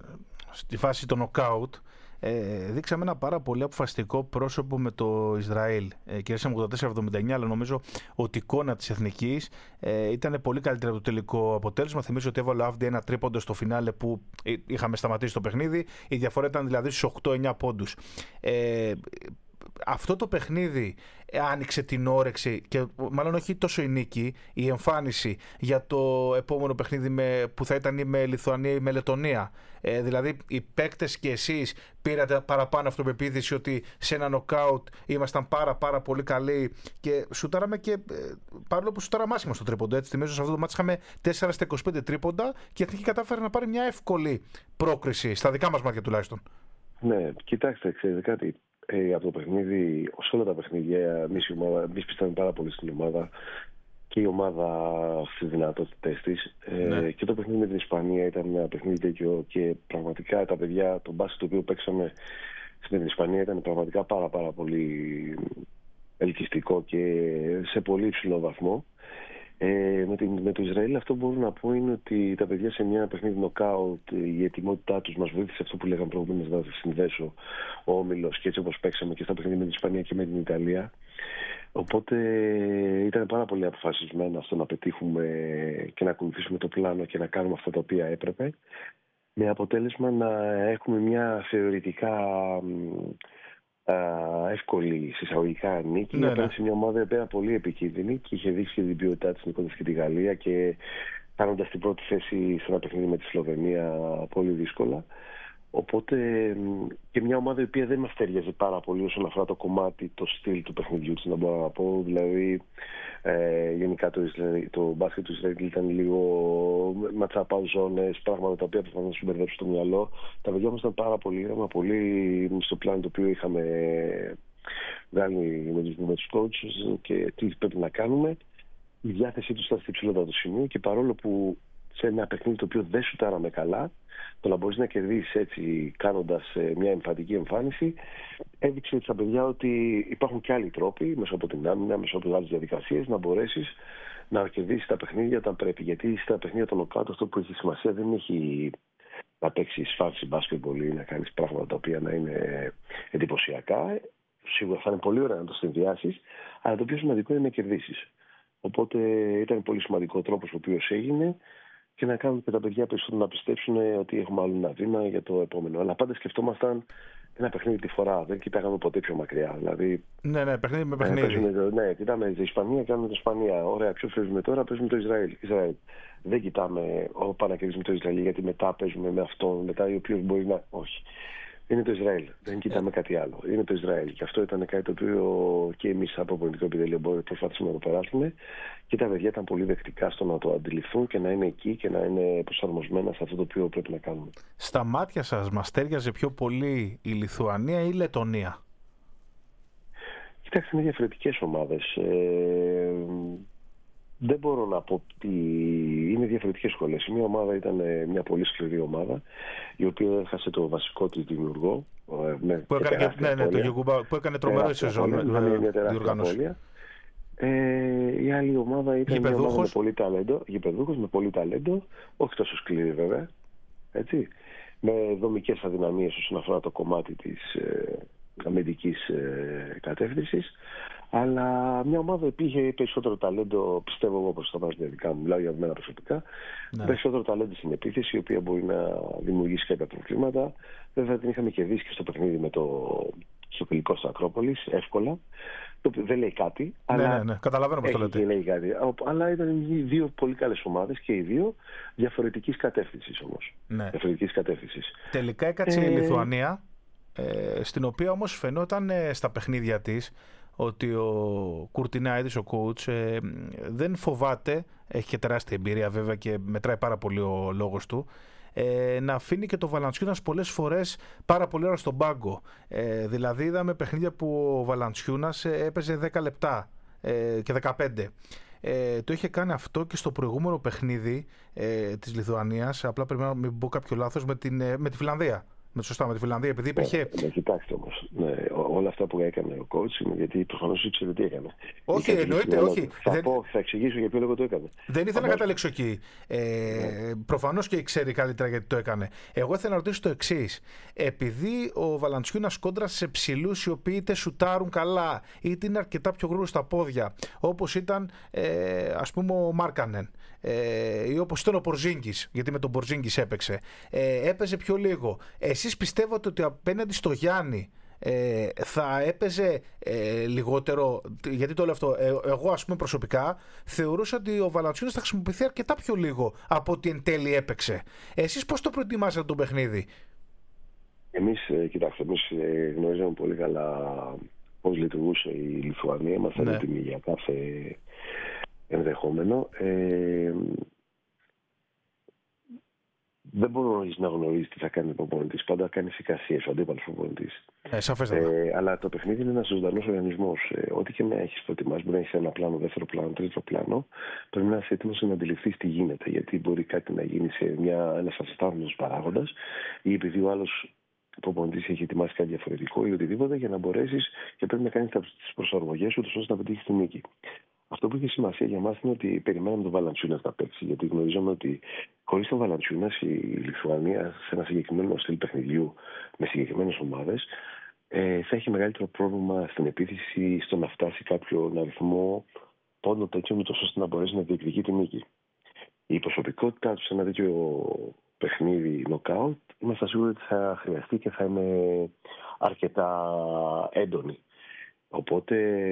στη φάση των νοκάουτ, ε, δείξαμε ένα πάρα πολύ αποφασιστικό πρόσωπο με το Ισραήλ. Ε, κερδίσαμε ογδόντα τέσσερα εβδομήντα εννιά, αλλά νομίζω ότι η εικόνα της εθνικής ε, ήταν πολύ καλύτερη από το τελικό αποτέλεσμα. Θυμίζω ότι έβαλε ο Avdi ένα τρίποντο στο φινάλε που είχαμε σταματήσει το παιχνίδι. Η διαφορά ήταν δηλαδή στους οκτώ εννιά πόντους. Ε, αυτό το παιχνίδι άνοιξε την όρεξη και μάλλον όχι τόσο η νίκη, η εμφάνιση για το επόμενο παιχνίδι με, που θα ήταν ή με Λιθουανία ή με Λετονία. Ε, δηλαδή οι παίκτες και εσείς πήρατε παραπάνω αυτοπεποίθηση ότι σε ένα νοκάουτ ήμασταν πάρα πάρα πολύ καλοί και σουτάραμε και ε, παρόλο που σουτάραμε άσχημα στο τρίποντο. Έτσι, θυμίζω σε αυτό το μάτι είχαμε τέσσερα στα είκοσι πέντε τρίποντα και η Εθνική κατάφερε να πάρει μια εύκολη πρόκριση, στα δικά μας μάτια τουλάχιστον. Ναι, κοιτάξτε, ξέρετε κάτι. Ε, από το παιχνίδι, σε όλα τα παιχνίδια, εμείς πιστεύουμε πάρα πολύ στην ομάδα και η ομάδα στις δυνατότητες της. Ναι. Ε, και το παιχνίδι με την Ισπανία ήταν ένα παιχνίδι τέτοιο και πραγματικά τα παιδιά, το μπάσκετ το οποίο παίξαμε στην Ισπανία ήταν πραγματικά πάρα, πάρα πολύ ελκυστικό και σε πολύ υψηλό βαθμό. Ε, με, την, με το Ισραήλ αυτό που μπορώ να πω είναι ότι τα παιδιά σε μια παιχνίδι νοκάουτ, η ετοιμότητά τους μας βοήθησε αυτό που λέγαμε προηγουμένως να συνδέσω ο όμιλος και έτσι όπως παίξαμε και στα παιχνίδια με την Ισπανία και με την Ιταλία. Οπότε ήταν πάρα πολύ αποφασισμένα στο να πετύχουμε και να ακολουθήσουμε το πλάνο και να κάνουμε αυτά τα οποία έπρεπε, με αποτέλεσμα να έχουμε μια θεωρητικά εύκολη συσσαγωγικά νίκη, ναι, απέναντι σε μια ομάδα που ήταν πολύ επικίνδυνη και είχε δείξει και την ποιότητά της νικώντας και τη Γαλλία και κάνοντας την πρώτη θέση σε ένα παιχνίδι με τη Σλοβενία πολύ δύσκολα. Οπότε και μια ομάδα η οποία δεν μας ταιριάζει πάρα πολύ όσον αφορά το κομμάτι, το στυλ του παιχνιδιού της, να μπορώ να πω. Δηλαδή, ε, γενικά το, Ισραήλ, το μπάσκετ του Ισραήλ ήταν λίγο ματσάπαου ζώνες, πράγματα τα οποία προσπαθούν να σου μπερδέψουν το μυαλό. Τα παιδιά μας ήταν πάρα πολύ γράμμα, πολύ στο πλάνο το οποίο είχαμε βγάλει με τους, με τους coaches και τι πρέπει να κάνουμε. Η διάθεσή τους ήταν στο υψηλότερο σημείο και παρόλο που σε ένα παιχνίδι το οποίο δεν σουτάραμε καλά, το να μπορείς να κερδίσεις έτσι κάνοντας μια εμφαντική εμφάνιση, έδειξε στα παιδιά ότι υπάρχουν και άλλοι τρόποι μέσα από την άμυνα, μέσα από άλλες διαδικασίες να μπορέσεις να κερδίσεις τα παιχνίδια όταν πρέπει. Γιατί στα παιχνίδια των νοκάουτ αυτό που έχει σημασία δεν έχει να παίξεις φάση μπάσκετμπολ ή να κάνεις πράγματα τα οποία να είναι εντυπωσιακά. Σίγουρα θα είναι πολύ ωραία να το συνδυάσεις, αλλά το πιο σημαντικό είναι να κερδίσεις. Οπότε ήταν πολύ σημαντικό ο τρόπος ο οποίος έγινε και να κάνουν και τα παιδιά περισσότερο να πιστέψουν ότι έχουμε άλλο ένα βήμα για το επόμενο. Αλλά πάντα σκεφτόμασταν ένα παιχνίδι τη φορά. Δεν κοιτάγαμε ποτέ πιο μακριά. Δηλαδή, ναι, ναι, παιχνίδι με παιχνίδι. Ε, παίζουμε, ναι, κοιτάμε την Ισπανία, κάνουμε την Ισπανία. Ωραία, ποιο παίζουμε τώρα, παίζουμε το Ισραήλ. Ισραήλ. Δεν κοιτάμε, ό, πάμε να κερδίσουμε το Ισραήλ, γιατί μετά παίζουμε με αυτόν, μετά ο οποίο μπορεί να. Όχι. Είναι το Ισραήλ. Δεν κοιτάμε κάτι άλλο. Είναι το Ισραήλ. Και αυτό ήταν κάτι το οποίο και εμείς από πολιτικό επιτελείο προσπαθήσαμε να το περάσουμε. Και τα παιδιά ήταν πολύ δεκτικά στο να το αντιληφθούν και να είναι εκεί και να είναι προσαρμοσμένα σε αυτό το οποίο πρέπει να κάνουμε. Στα μάτια σας μας τέριαζε πιο πολύ η Λιθουανία ή η Λετονία? Κοιτάξτε, είναι διαφορετικές ομάδες. Ε, δεν μπορώ να πω ότι είναι διαφορετικές σχολές. Μια ομάδα ήταν μια πολύ σκληρή ομάδα, η οποία έχασε το βασικό της δημιουργό. Με που, έκανε, ναι, ναι, το Γιουγκουμπά, που έκανε τρομερό σεζόν με διοργάνωση. Ε, η άλλη ομάδα ήταν μια ομάδα με πολύ ταλέντο, γηπεδούχος με πολύ ταλέντο, όχι τόσο σκληρή βέβαια, έτσι, με δομικές αδυναμίες όσον αφορά το κομμάτι της ε, αμυντικής ε, κατεύθυνσης. Αλλά μια ομάδα που είχε περισσότερο ταλέντο, πιστεύω εγώ προς τα βάζω δικά μου, μιλάω για μένα προσωπικά, ναι. Περισσότερο ταλέντο στην επίθεση, η οποία μπορεί να δημιουργήσει κάποια προβλήματα. Βέβαια την είχαμε κερδίσει και στο παιχνίδι με το στο φιλικό στο Ακρόπολης, εύκολα. Το δεν λέει κάτι. Ναι, αλλά ναι, ναι. Καταλαβαίνω πώς το λέτε. Λέει κάτι. Αλλά ήταν δύο πολύ καλές ομάδες και οι δύο διαφορετικής κατεύθυνσης όμως. Ναι. Διαφορετικής κατεύθυνσης. Τελικά έκατσε ε... η Λιθουανία, ε, στην οποία όμως φαινόταν ε, στα παιχνίδια της ότι ο Κουρτινάιδης, ο coach, ε, δεν φοβάται, έχει και τεράστια εμπειρία βέβαια και μετράει πάρα πολύ ο λόγος του, ε, να αφήνει και το Valanciunas πολλές φορές πάρα πολύ ώρα στον πάγκο. Ε, δηλαδή είδαμε παιχνίδια που ο Valanciunas έπαιζε δέκα λεπτά ε, και δεκαπέντε. Ε, το είχε κάνει αυτό και στο προηγούμενο παιχνίδι ε, της Λιθουανίας, απλά πρέπει να μην πω κάποιο λάθος, με, την, ε, με τη Φιλανδία. Με, σωστά, με τη Φιλανδία, επειδή υπήρχε. Ναι, ναι, κοιτάξτε όμως. Ναι, όλα αυτά που έκανε ο coach, γιατί προφανώς ήξερε τι έκανε. Όχι, εννοείται, όχι. Θα, δεν... πω, θα εξηγήσω για ποιο λόγο το έκανε. Δεν ήθελα να καταλήξω εκεί. Ε, ναι. Προφανώς και ξέρει καλύτερα γιατί το έκανε. Εγώ ήθελα να ρωτήσω το εξής. Επειδή ο Valanciunas κόντρα σε ψηλούς οι οποίοι είτε σουτάρουν καλά, είτε είναι αρκετά πιο γρήγοροι στα πόδια, όπως ήταν ε, ας πούμε ο Μάρκανεν. Ε, ή όπως ήταν ο Πορζίνγκης, γιατί με τον Πορζίνγκης έπαιξε, ε, έπαιζε πιο λίγο. Εσείς πιστεύετε ότι απέναντι στο Γιάννη ε, θα έπαιζε ε, λιγότερο? Γιατί το λέω αυτό, ε, εγώ ας πούμε προσωπικά θεωρούσα ότι ο Valanciunas θα χρησιμοποιηθεί αρκετά πιο λίγο από ότι εν τέλει έπαιξε. Εσείς πώς το προετοιμάσατε το παιχνίδι? Εμείς, ε, κοιτάξτε, εμείς ε, γνωρίζαμε πολύ καλά πώς λειτουργούσε η Λιθουανία. Ήμασταν ναι. έτοιμοι για κάθε ενδεχόμενο. Ε, δεν μπορεί να γνωρίζει τι θα κάνει ο προπονητής. Πάντα κάνει εικασίες ο αντίπαλος προπονητής. Ε, σαφέστατα. Ε, αλλά το παιχνίδι είναι ένας ζωντανός οργανισμός. Ε, ό,τι και να έχεις προετοιμάσει, μπορεί να έχεις ένα πλάνο, δεύτερο πλάνο, τρίτο πλάνο, πρέπει να είσαι έτοιμος να αντιληφθείς τι γίνεται. Γιατί μπορεί κάτι να γίνει σε μια, ένας ασυστάμενος παράγοντας, ή επειδή ο άλλος προπονητής έχει ετοιμάσει κάτι διαφορετικό ή οτιδήποτε, για να μπορέσεις και πρέπει να κάνεις τις προσαρμογές σου ώστε να πετύχεις τη νίκη. Αυτό που είχε σημασία για μας είναι ότι περιμέναμε τον Valanciunas να παίξει, γιατί γνωρίζαμε ότι χωρίς τον Valanciunas η Λιθουανία σε ένα συγκεκριμένο στυλ παιχνιδιού με συγκεκριμένες ομάδες ε, θα έχει μεγαλύτερο πρόβλημα στην επίθεση, στο να φτάσει κάποιον αριθμό πόντων τέτοιων, ώστε να μπορέσει να διεκδικεί τη νίκη. Η προσωπικότητά του σε ένα τέτοιο παιχνίδι νοκάουτ είμαστε σίγουροι ότι θα χρειαστεί και θα είναι αρκετά έντονη. Οπότε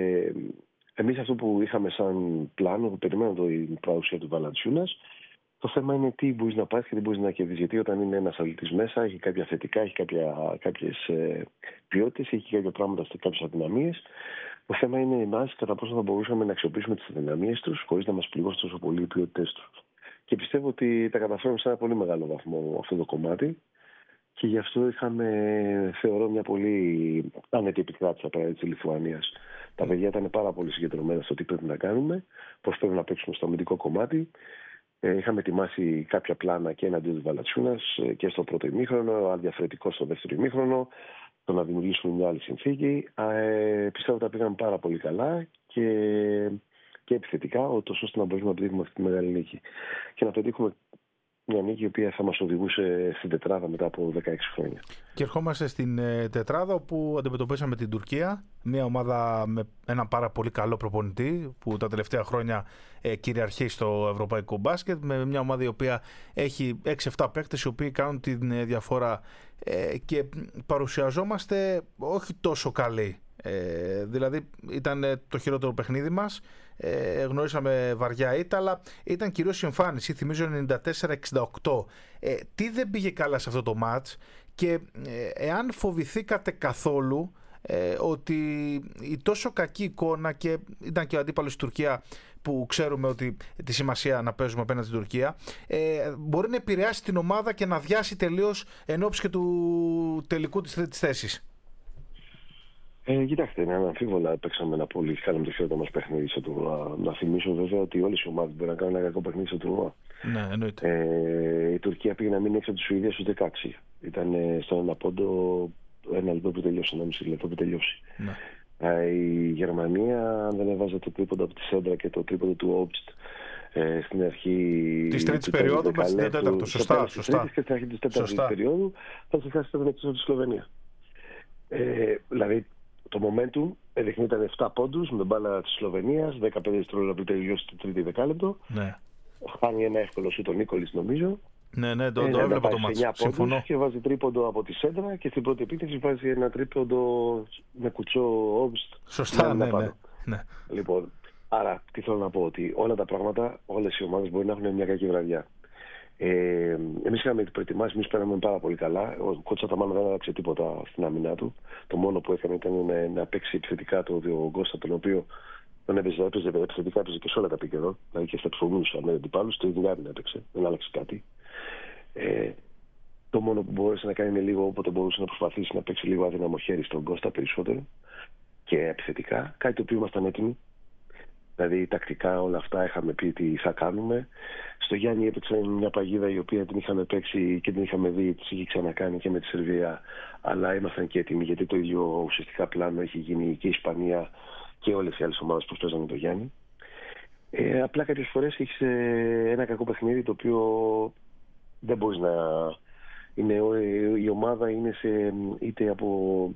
εμείς αυτό που είχαμε σαν πλάνο, που περιμέναμε την παρουσία του Valanciunas, το θέμα είναι τι μπορείς να πάρεις και τι μπορείς να κερδίσεις. Γιατί όταν είναι ένας αθλητής μέσα, έχει κάποια θετικά, έχει κάποια, κάποιες ε, ποιότητες, έχει κάποια πράγματα σε κάποιες αδυναμίες. Το θέμα είναι εμάς κατά πόσο θα μπορούσαμε να αξιοποιήσουμε τις αδυναμίες τους, χωρίς να μας πληγώσουν τόσο πολύ οι ποιότητες τους. Και πιστεύω ότι τα καταφέρουμε σε ένα πολύ μεγάλο βαθμό αυτό το κομμάτι. Και γι' αυτό είχαμε, θεωρώ, μια πολύ άνετη επικράτηση απέναντι της Λιθουανίας. Τα παιδιά ήταν πάρα πολύ συγκεντρωμένα στο τι πρέπει να κάνουμε, πώς πρέπει να παίξουμε στο αμυντικό κομμάτι. Ε, είχαμε ετοιμάσει κάποια πλάνα και εναντίον του Valanciunas και στο πρώτο ημίχρονο, διαφορετικό στο δεύτερο ημίχρονο, το να δημιουργήσουμε μια άλλη συνθήκη. Ε, πιστεύω ότι τα πήγαμε πάρα πολύ καλά και, και επιθετικά, ώστε να μπορούμε να πετύχουμε αυτή τη μεγάλη νίκη. Και να πετύχουμε μια νίκη η οποία θα μας οδηγούσε στην τετράδα μετά από δεκαέξι χρόνια. Και ερχόμαστε στην ε, τετράδα όπου αντιμετωπίσαμε την Τουρκία, μια ομάδα με ένα πάρα πολύ καλό προπονητή που τα τελευταία χρόνια ε, κυριαρχεί στο ευρωπαϊκό μπάσκετ, με μια ομάδα η οποία έχει έξι εφτά παίκτες οι οποίοι κάνουν τη ε, διαφορά ε, και παρουσιαζόμαστε όχι τόσο καλοί. Ε, δηλαδή ήταν το χειρότερο παιχνίδι μας. Ε, γνωρίσαμε βαριά ήττα, αλλά ήταν κυρίως η εμφάνιση. Θυμίζω ενενήντα τέσσερα εξήντα οκτώ. Ε, τι δεν πήγε καλά σε αυτό το μάτς και ε, εάν φοβηθήκατε καθόλου ε, ότι η τόσο κακή εικόνα, και ήταν και ο αντίπαλος στην Τουρκία που ξέρουμε ότι τη σημασία να παίζουμε απέναντι στην Τουρκία, ε, μπορεί να επηρεάσει την ομάδα και να διάσει τελείως εν ώψη και του τελικού της, της θέσης. Ε, κοιτάξτε, είναι αναμφίβολα παίξαμε ένα πολύ καλό με το χειρότερο μας παιχνίδι στο τουρνουά. Να θυμίσω βέβαια ότι όλες οι ομάδες μπορεί να κάνουν ένα κακό παιχνίδι στο τουρνουά. Ναι, εννοείται. Ε, η Τουρκία πήγε να μείνει έξω από τη Σουηδία στους δεκαέξι. Ήταν ε, στον ένα πόντο, ένα λεπτό που τελειώσει, ένα μισή λεπτό που τελειώσει. Ναι. Ε, η Γερμανία, αν δεν έβαζε το τρίποντο από τη Σέντρα και το τρίποντο του Όμπστ ε, στην αρχή της τρίτης περίοδου με την τέταρτη. Σωστά, σωστά. Και στην αρχή της τέταρτης περίοδου θα είχε χάσει το από τη Σλοβενία. Ε, δηλαδή, το momentum έδειχνε ήταν επτά πόντους με μπάλα της Σλοβενίας, δεκαπέντε δευτερόλεπτα πριν τελειώσει το τρίτο δεκάλεπτο. Ναι. Χάνει ένα εύκολο σου τον Νίκολης, νομίζω. Ναι, ναι, το, το έβλεπα το μάτσο. Συμφωνώ. Και βάζει τρίποντο από τη Σέντρα και στην πρώτη επίθεση βάζει ένα τρίποντο με κουτσό Όμπστ. Σωστά, ναι, ναι, ναι. Λοιπόν, άρα τι θέλω να πω, ότι όλα τα πράγματα, όλες οι ομάδες μπορεί να έχουν μια κακή βραδιά. Ε, εμείς είχαμε προετοιμάσει, εμείς πέραμε πάρα πολύ καλά. Ο Κότς Αταμάν δεν άλλαξε τίποτα στην άμυνά του. Το μόνο που έκανε ήταν να, να παίξει επιθετικά το Γκώστα, τον οποίο τον έπαιζε, έπαιζε επιθετικά, έπαιζε και σε όλα τα πικερό. Δηλαδή και στα ψωμίνους αντιπάλους, το ίδιο άμυνα έπαιξε. Δεν άλλαξε κάτι. Ε, το μόνο που μπορούσε να κάνει είναι λίγο, όποτε μπορούσε να προσπαθήσει να παίξει λίγο αδύναμο χέρι στον Γκώστα περισσότερο και επιθετικά. Κάτι το οποίο ήμασταν έτοιμοι. Δηλαδή τακτικά όλα αυτά είχαμε πει τι θα κάνουμε. Στο Γιάννη έπαιξε μια παγίδα η οποία την είχαμε παίξει και την είχαμε δει, τις είχε ξανακάνει και με τη Σερβία, αλλά ήμασταν και έτοιμοι γιατί το ίδιο ουσιαστικά πλάνο έχει γίνει και η Ισπανία και όλες οι άλλες ομάδες που παίζανε το Γιάννη. Ε, απλά κάποιες φορές έχεις ένα κακό παιχνίδι το οποίο δεν μπορείς να... Είναι, η ομάδα είναι σε, είτε από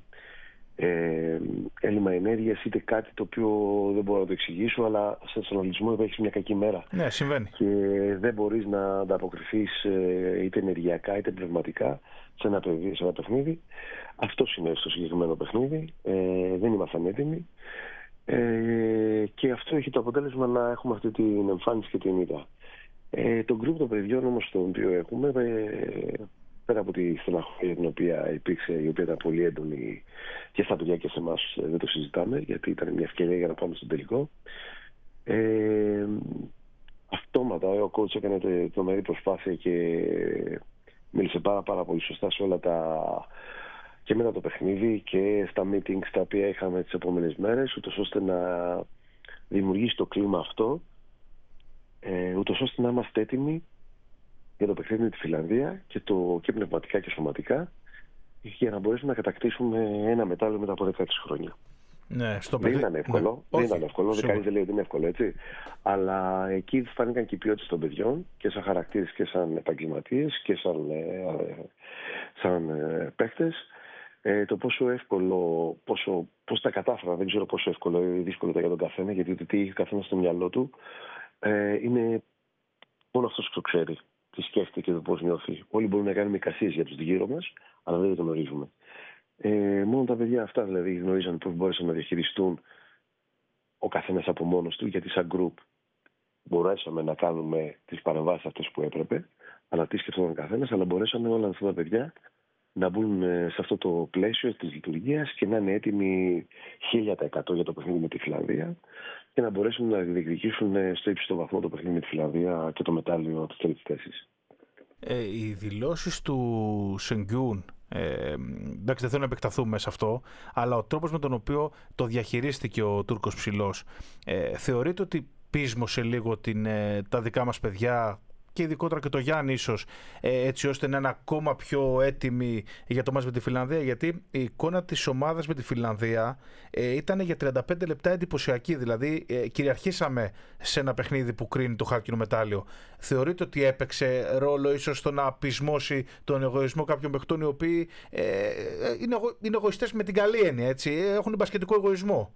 ε, έλλειμμα ενέργειας είτε κάτι το οποίο δεν μπορώ να το εξηγήσω, αλλά σε αθλητισμό έχεις μια κακή μέρα. Ναι, συμβαίνει. Και δεν μπορείς να ανταποκριθείς είτε ενεργειακά είτε πνευματικά σε ένα, παιδί, σε ένα παιχνίδι. Αυτό είναι στο συγκεκριμένο παιχνίδι. Ε, δεν ήμασταν έτοιμοι. Ε, και αυτό έχει το αποτέλεσμα να έχουμε αυτή την εμφάνιση και την ήττα. Ε, το γκρουπ των παιδιών όμως το οποίο έχουμε, ε, πέρα από τη στεναχώρια την οποία υπήρξε, η οποία ήταν πολύ έντονη και στα παιδιά και σε εμάς, δεν το συζητάμε, γιατί ήταν μια ευκαιρία για να πάμε στον τελικό. Ε, αυτόματα ο coach έκανε τρομερή προσπάθεια και μίλησε πάρα, πάρα πολύ σωστά σε όλα τα... και μετά το παιχνίδι και στα meetings τα οποία είχαμε τις επόμενες μέρες, ούτως ώστε να δημιουργήσει το κλίμα αυτό, ε, ούτως ώστε να είμαστε έτοιμοι για το παιχνίδι με τη Φινλανδία και, το, και πνευματικά και σωματικά, για να μπορέσουμε να κατακτήσουμε ένα μετάλλιο μετά από δεκαέξι χρόνια. Ναι, στο δεν ήταν εύκολο, ναι. δεν Όχι, ήταν εύκολο, δεν κανείς δεν λέει ότι είναι εύκολο, έτσι. Αλλά εκεί φάνηκαν και οι ποιότητες των παιδιών και σαν χαρακτήρες και σαν επαγγελματίες και σαν, ε, σαν ε, παίχτες. Ε, το πόσο εύκολο, πόσο, πώς τα κατάφερα, δεν ξέρω πόσο εύκολο ή δύσκολο ήταν για τον καθένα, γιατί το τι έχει ο καθένας στο μυαλό του ε, είναι μόνο αυτός που το ξέρει, τι σκέφτεται και το πώς νιώθει. Όλοι μπορούμε να κάνουμε εικασίες για τους γύρω μας, αλλά δεν το γνωρίζουμε. Ε, μόνο τα παιδιά αυτά δηλαδή γνωρίζαν πώς μπόρεσαν να διαχειριστούν ο καθένας από μόνος του, γιατί σαν group μπορέσαμε να κάνουμε τις παρεμβάσεις αυτές που έπρεπε, αλλά τι σκεφτόταν ο καθένας, αλλά μπορέσαμε όλα αυτά τα παιδιά να μπουν σε αυτό το πλαίσιο της λειτουργίας και να είναι έτοιμοι χίλια τοις εκατό για το παιχνίδι με τη Φινλανδία και να μπορέσουν να διεκδικήσουν στο ύψιστο βαθμό το παιχνίδι με τη Φινλανδία και το μετάλλιο της τρίτης θέσης. Ε, οι δηλώσεις του Σενγκιούν, ε, εντάξει δεν θέλω να επεκταθούμε σε αυτό, αλλά ο τρόπος με τον οποίο το διαχειρίστηκε ο Τούρκος ψηλός, ε, θεωρείτε ότι πείσμωσε λίγο την, ε, τα δικά μας παιδιά και ειδικότερα και το Γιάννη ίσως, έτσι ώστε να είναι ακόμα πιο έτοιμοι για το μάτς με τη Φινλανδία, γιατί η εικόνα της ομάδας με τη Φινλανδία ε, ήταν για τριάντα πέντε λεπτά εντυπωσιακή, δηλαδή ε, κυριαρχήσαμε σε ένα παιχνίδι που κρίνει το χάλκινο μετάλλιο. Θεωρείτε ότι έπαιξε ρόλο ίσως στο να πεισμώσει τον εγωισμό κάποιων παιχτών οι οποίοι ε, είναι, εγω, είναι εγωιστές με την καλή έννοια, έτσι, έχουν μπασκετικό εγωισμό?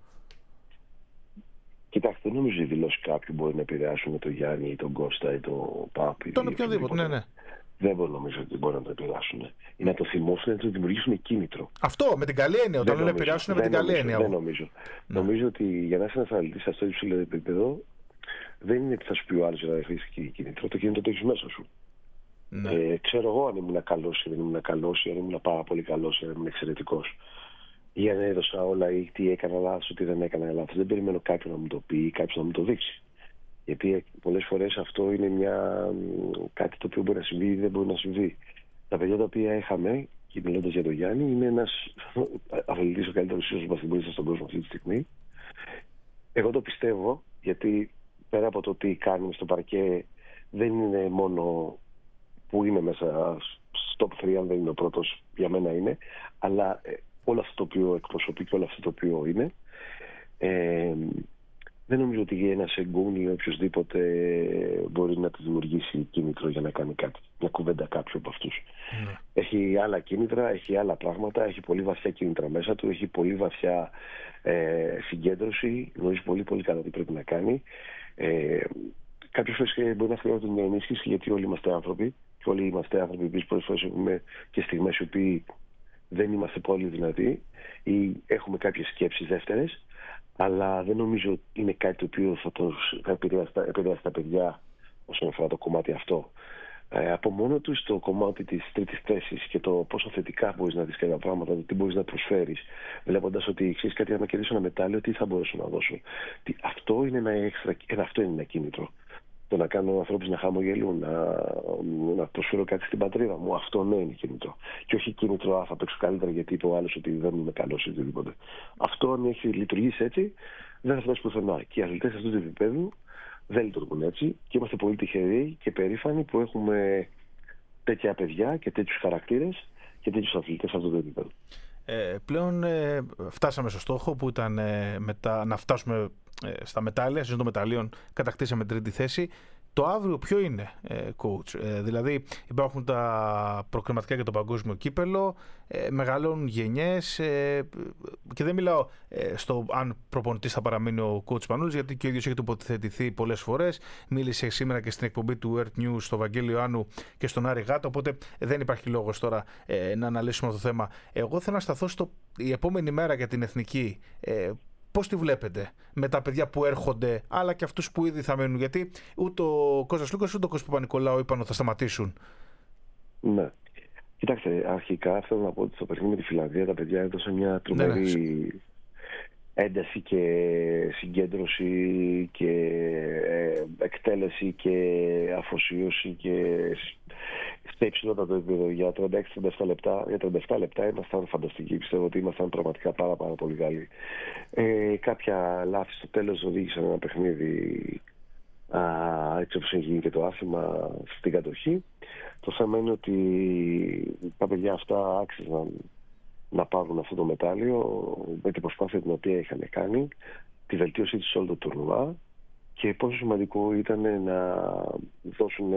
Κοιτάξτε, δεν νομίζω οι δηλώσεις κάποιου μπορεί να επηρεάσουν τον Γιάννη ή τον Κώστα ή τον Πάπη. Τον οποιονδήποτε, ναι, ναι. Δεν μπορώ νομίζω ότι μπορεί να το επηρεάσουν. Ή να το θυμώσουν, να το δημιουργήσουν κίνητρο. Αυτό με την καλή έννοια. Όταν λένε επηρεάσουν με την καλή έννοια. Δεν νομίζω. Ναι. Νομίζω ότι για να είσαι ένα αθλητή σε αυτό το υψηλό επίπεδο, δεν είναι ότι θα σου πει ο άλλο για να δεχθεί κίνητρο. Το κίνητρο το έχει μέσα σου. Ναι. Ε, ξέρω εγώ αν ήμουν καλό ή δεν ήμουν καλό, ή αν ήμουν πάρα πολύ καλό ή αν ήμουν εξαιρετικό. Ή αν έδωσα όλα ή τι έκανα λάθος, τι δεν έκανα λάθος. Δεν περιμένω κάποιον να μου το πει ή κάποιος να μου το δείξει. Γιατί πολλές φορές αυτό είναι μια, κάτι το οποίο μπορεί να συμβεί ή δεν μπορεί να συμβεί. Τα παιδιά τα οποία είχαμε, και μιλώντας για τον Γιάννη, είναι ένας αθλητής ο καλύτερος ίσως μπασκετμπολίστας στον κόσμο αυτή τη στιγμή. Εγώ το πιστεύω, γιατί πέρα από το τι κάνουμε στο παρκέ, δεν είναι μόνο που είναι μέσα στο top τρία, αν δεν είναι ο πρώτος, για μένα είναι, αλλά όλο αυτό το οποίο εκπροσωπεί και όλο αυτό το οποίο είναι. Ε, δεν νομίζω ότι ένα Σενγκούν ή οποιοδήποτε μπορεί να του δημιουργήσει κίνητρο για να κάνει κάτι, μια κουβέντα κάποιου από αυτούς. Mm. Έχει άλλα κίνητρα, έχει άλλα πράγματα, έχει πολύ βαθιά κίνητρα μέσα του, έχει πολύ βαθιά ε, συγκέντρωση, γνωρίζει πολύ πολύ καλά τι πρέπει να κάνει. Ε, Κάποιες φορές μπορεί να χρειάζεται μια ενίσχυση, γιατί όλοι είμαστε άνθρωποι και όλοι είμαστε άνθρωποι που πολλές φορές έχουμε και στιγμές οι οποίοι δεν είμαστε πολύ δυνατοί ή έχουμε κάποιες σκέψεις δεύτερες, αλλά δεν νομίζω ότι είναι κάτι το οποίο θα, το, θα επηρεάσει τα παιδιά όσον αφορά το κομμάτι αυτό. Ε, από μόνο του στο κομμάτι της τρίτης θέσης και το πόσο θετικά μπορείς να δεις κάποια πράγματα, το τι μπορείς να προσφέρεις, βλέποντας ότι ξέρεις κάτι, να κερδίσω ένα μετάλλιο, τι θα μπορέσω να δώσω. Τι, αυτό, είναι ένα έξτρα, ένα, αυτό είναι ένα κίνητρο. Το το να κάνω ανθρώπους να χαμογελούν, να, να προσφέρω κάτι στην πατρίδα μου. Αυτό ναι είναι κίνητρο. Και όχι κίνητρο, α, θα παίξω καλύτερα γιατί είπε ο άλλος ότι δεν είμαι καλός ή οτιδήποτε. Αυτό, αν έχει λειτουργήσει έτσι, δεν θα φτάσει πουθενά. Και οι αθλητές αυτού του επίπεδου δεν λειτουργούν έτσι. Και είμαστε πολύ τυχεροί και περήφανοι που έχουμε τέτοια παιδιά και τέτοιους χαρακτήρες και τέτοιους αθλητές σε αυτό το επίπεδο. Ε, πλέον ε, φτάσαμε στο στόχο που ήταν ε, μετά, να φτάσουμε ε, στα μετάλλια, στις των μεταλλίων κατακτήσαμε τρίτη θέση. Το αύριο ποιο είναι, ε, coach? Ε, δηλαδή υπάρχουν τα προκριματικά για το παγκόσμιο κύπελο, ε, μεγαλώνουν γενιές ε, και δεν μιλάω ε, στο αν προπονητής θα παραμείνει ο coach Σπανούλης, γιατί και ο ίδιος έχει τοποθετηθεί πολλές φορές. Μίλησε σήμερα και στην εκπομπή του Earth News στο Βαγγέλιο Άννου και στον Άρη Γάτο, οπότε δεν υπάρχει λόγος τώρα ε, να αναλύσουμε αυτό το θέμα. Εγώ θέλω να σταθώ στο η επόμενη μέρα για την εθνική. Ε, Πώς τη βλέπετε με τα παιδιά που έρχονται, αλλά και αυτούς που ήδη θα μένουν? Γιατί ούτε ο Κώστας Λούκας ούτε ο Κώστας Παπα-Νικολάου είπαν ότι θα σταματήσουν. Ναι. Κοιτάξτε, αρχικά θέλω να πω ότι στο παιχνίδι με τη Φιλανδία τα παιδιά έδωσαν μια τρομερή ναι, ναι. ένταση και συγκέντρωση και ε, εκτέλεση και αφοσίωση και στα υψηλότατο επίπεδο. Για τριάντα έξι τριάντα επτά λεπτά, για τριάντα επτά λεπτά ήμασταν φανταστικοί. Πιστεύω ότι ήμασταν πραγματικά πάρα, πάρα πολύ καλοί. Ε, κάποια λάθη στο τέλος οδήγησαν ένα παιχνίδι α, έτσι όπως έχει γίνει και το άθλημα στην κατοχή. Το θέμα είναι ότι τα παιδιά αυτά άξιζαν να πάρουν αυτό το μετάλλιο με την προσπάθεια την οποία είχαν κάνει, τη βελτίωσή τους σε όλο το τουρνουά και πόσο σημαντικό ήταν να δώσουν,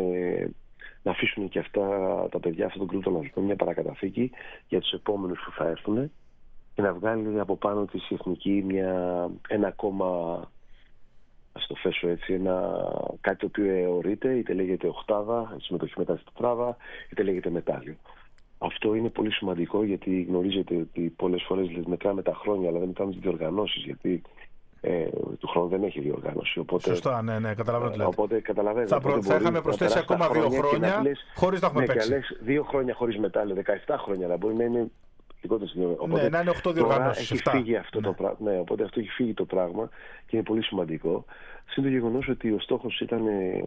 να αφήσουν και αυτά τα παιδιά, αυτόν τον κλουμπ των αθλητών, μια παρακαταθήκη για τους επόμενους που θα έρθουν και να βγάλει από πάνω της η εθνική μια, ένα ακόμα, ας το θέσω έτσι, ένα, κάτι το οποίο αιωρείται, είτε λέγεται οκτάδα, συμμετοχή μετά στην τετράδα, είτε λέγεται μετάλλιο. Αυτό είναι πολύ σημαντικό, γιατί γνωρίζετε ότι πολλές φορές μετράμε τα χρόνια, αλλά δεν μετράμε τις διοργανώσεις, γιατί ε, του χρόνου δεν έχει διοργάνωση. Οπότε, σωστά, ναι, ναι, καταλαβαίνω. Ε, οπότε καταλαβαίνετε. Θα, προ, θα είχαμε προσθέσει ακόμα δύο χρόνια χωρίς να έχουμε ναι, παίξει. Και λες, δύο χρόνια χωρίς μετάλλιο, δεκαεπτά χρόνια, αλλά μπορεί να είναι λιγότερο. Οπότε, ναι, να είναι οκτώ διοργανώσεις. Έχει φύγει αυτό ναι. το πράγμα. Ναι, οπότε αυτό έχει φύγει το πράγμα και είναι πολύ σημαντικό. Συν το γεγονός ότι ο στόχος ήταν ε,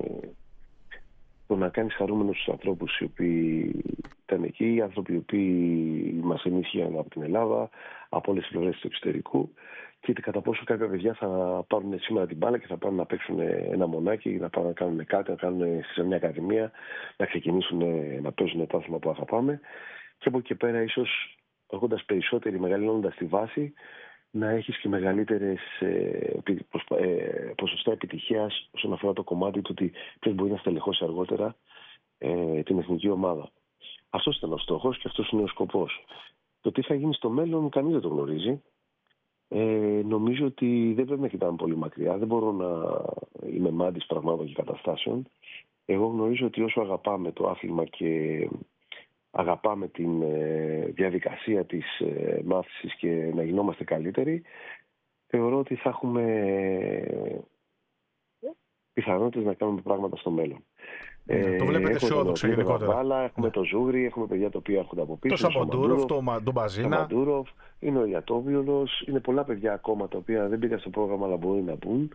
το να κάνεις χαρούμενους τους ανθρώπους οι οποίοι ήταν εκεί, οι άνθρωποι οι οποίοι μας ενίσχυαν από την Ελλάδα, από όλες τις πλευρές του εξωτερικού, και κατά πόσο κάποια παιδιά θα πάρουν σήμερα την μπάλα και θα πάνε να παίξουν ένα μονάκι, να πάνε να κάνουν κάτι, να κάνουν σε μια ακαδημία, να ξεκινήσουν να παίζουν το άθλημα που αγαπάμε. Και από εκεί πέρα, ίσως έχοντας περισσότερη, μεγαλώνοντας τη βάση, να έχεις και μεγαλύτερες ε, ε, ποσοστά επιτυχίας όσον αφορά το κομμάτι του ότι ποιος μπορεί να στελεχώσει αργότερα ε, την εθνική ομάδα. Αυτός ήταν ο στόχος και αυτός είναι ο σκοπός. Το τι θα γίνει στο μέλλον κανείς δεν το γνωρίζει. Ε, νομίζω ότι δεν πρέπει να κοιτάμε πολύ μακριά. Δεν μπορώ να είμαι μάντης πραγμάτων και καταστάσεων. Εγώ γνωρίζω ότι όσο αγαπάμε το άθλημα και αγαπάμε την ε, διαδικασία της ε, μάθησης και να γινόμαστε καλύτεροι, θεωρώ ότι θα έχουμε ε, πιθανότητες να κάνουμε πράγματα στο μέλλον. Ναι, ε, το βλέπετε αισιόδοξα γενικότερα. Βάλα, έχουμε ναι. το Ζούγρι, έχουμε παιδιά τα οποία έρχονται από πίσω. Το Σαμπαντούροφ, το, το Μπαζίνα. Το Σαμπαντούροφ, είναι ο Ιατόβιολος, είναι πολλά παιδιά ακόμα τα οποία δεν μπήκαν στο πρόγραμμα αλλά μπορεί να μπουν.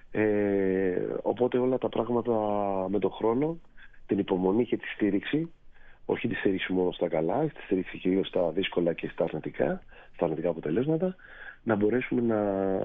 Ε, οπότε όλα τα πράγματα με τον χρόνο, την υπομονή και τη στήριξη, όχι τη στήριξη μόνο στα καλά, τη στήριξη κυρίως στα δύσκολα και στα αρνητικά, στα αρνητικά αποτελέσματα, να μπορέσουμε να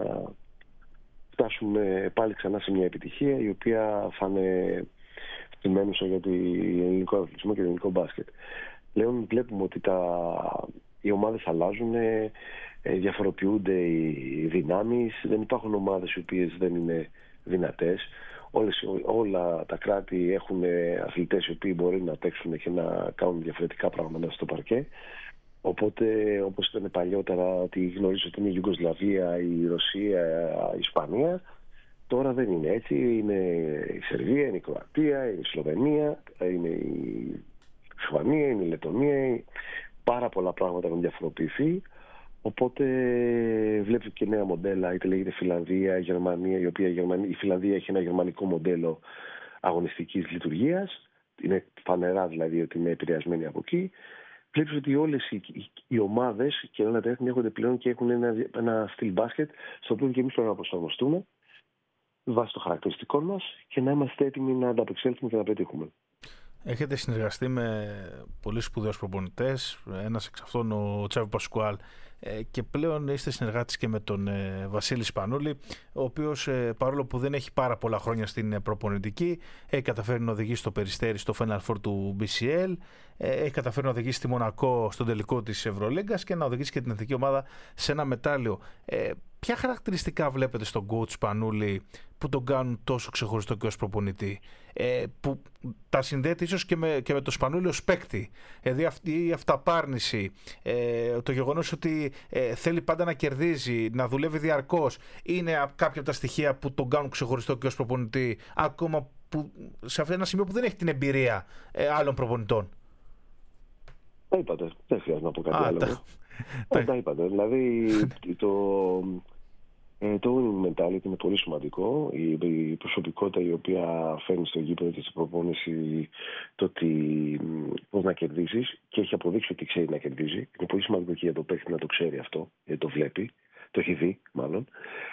φτάσουμε πάλι ξανά σε μια επιτυχία η οποία θα είναι φτιμένουσα για τον ελληνικό αθλητισμό και το ελληνικό μπάσκετ. Πλέον βλέπουμε ότι τα, οι ομάδες αλλάζουν, ε, διαφοροποιούνται οι δυνάμεις, δεν υπάρχουν ομάδες οι οποίες δεν είναι δυνατές. Όλες, όλα τα κράτη έχουν αθλητές οι οποίοι μπορεί να παίξουν και να κάνουν διαφορετικά πράγματα στο παρκέ. Οπότε, όπως ήταν παλιότερα, ότι γνωρίζω ότι είναι η Ιουγκοσλαβία, η Ρωσία, η Ισπανία, τώρα δεν είναι έτσι. Είναι η Σερβία, είναι η Κροατία, είναι η Σλοβενία, είναι η Ισπανία, είναι η Λετωνία. Πάρα πολλά πράγματα έχουν διαφοροποιηθεί. Οπότε βλέπει και νέα μοντέλα, είτε λέγεται Φιλανδία, Γερμανία, η οποία η, Γερμανία, η Φιλανδία έχει ένα γερμανικό μοντέλο αγωνιστικής λειτουργίας. Είναι φανερά δηλαδή ότι είναι επηρεασμένη από εκεί. Βλέπεις ότι όλες οι, οι, οι ομάδες και όλα τα έθνη έχονται πλέον και έχουν ένα, ένα στυλ μπάσκετ, στο οποίο και εμείς πρέπει να προσαρμοστούμε. βάσει των χαρακτηριστικών μας και να είμαστε έτοιμοι να ανταπεξέλθουμε και να πετύχουμε. Έχετε συνεργαστεί με πολύ σπουδαίους προπονητές, ένας εξ αυτών ο Τσάβη Πασκουάλ, και πλέον είστε συνεργάτης και με τον Βασίλη Σπανούλη, ο οποίος παρόλο που δεν έχει πάρα πολλά χρόνια στην προπονητική, έχει καταφέρει να οδηγήσει το Περιστέρι στο Final Four του μπι σι ελ, έχει καταφέρει να οδηγήσει τη Μονακό στον τελικό της Ευρωλίγκας και να οδηγήσει και την εθνική ομάδα σε ένα μετάλλιο. Ε, ποια χαρακτηριστικά βλέπετε στον coach Σπανούλη που τον κάνουν τόσο ξεχωριστό και ως προπονητή, ε, που τα συνδέεται ίσως και με, και με το Σπανούλη ως παίκτη? Δηλαδή αυτή η αυταπάρνηση, ε, το γεγονός ότι ε, θέλει πάντα να κερδίζει, να δουλεύει διαρκώς, είναι κάποια από τα στοιχεία που τον κάνουν ξεχωριστό και ως προπονητή, ακόμα που, σε αυτό ένα σημείο που δεν έχει την εμπειρία ε, άλλων προπονητών. Τα είπατε, δεν χρειάζεται να πω κάτι Α, άλλο. Τα... τα... τα είπατε, δηλαδή το... Το winning mentality είναι πολύ σημαντικό. Η προσωπικότητα η οποία φέρνει στο γήπεδο και στην προπόνηση, το ότι πώς να κερδίσεις, και έχει αποδείξει ότι ξέρει να κερδίζει. Είναι πολύ σημαντικό και για το παίκτη να το ξέρει αυτό, γιατί το βλέπει, το έχει δει μάλλον.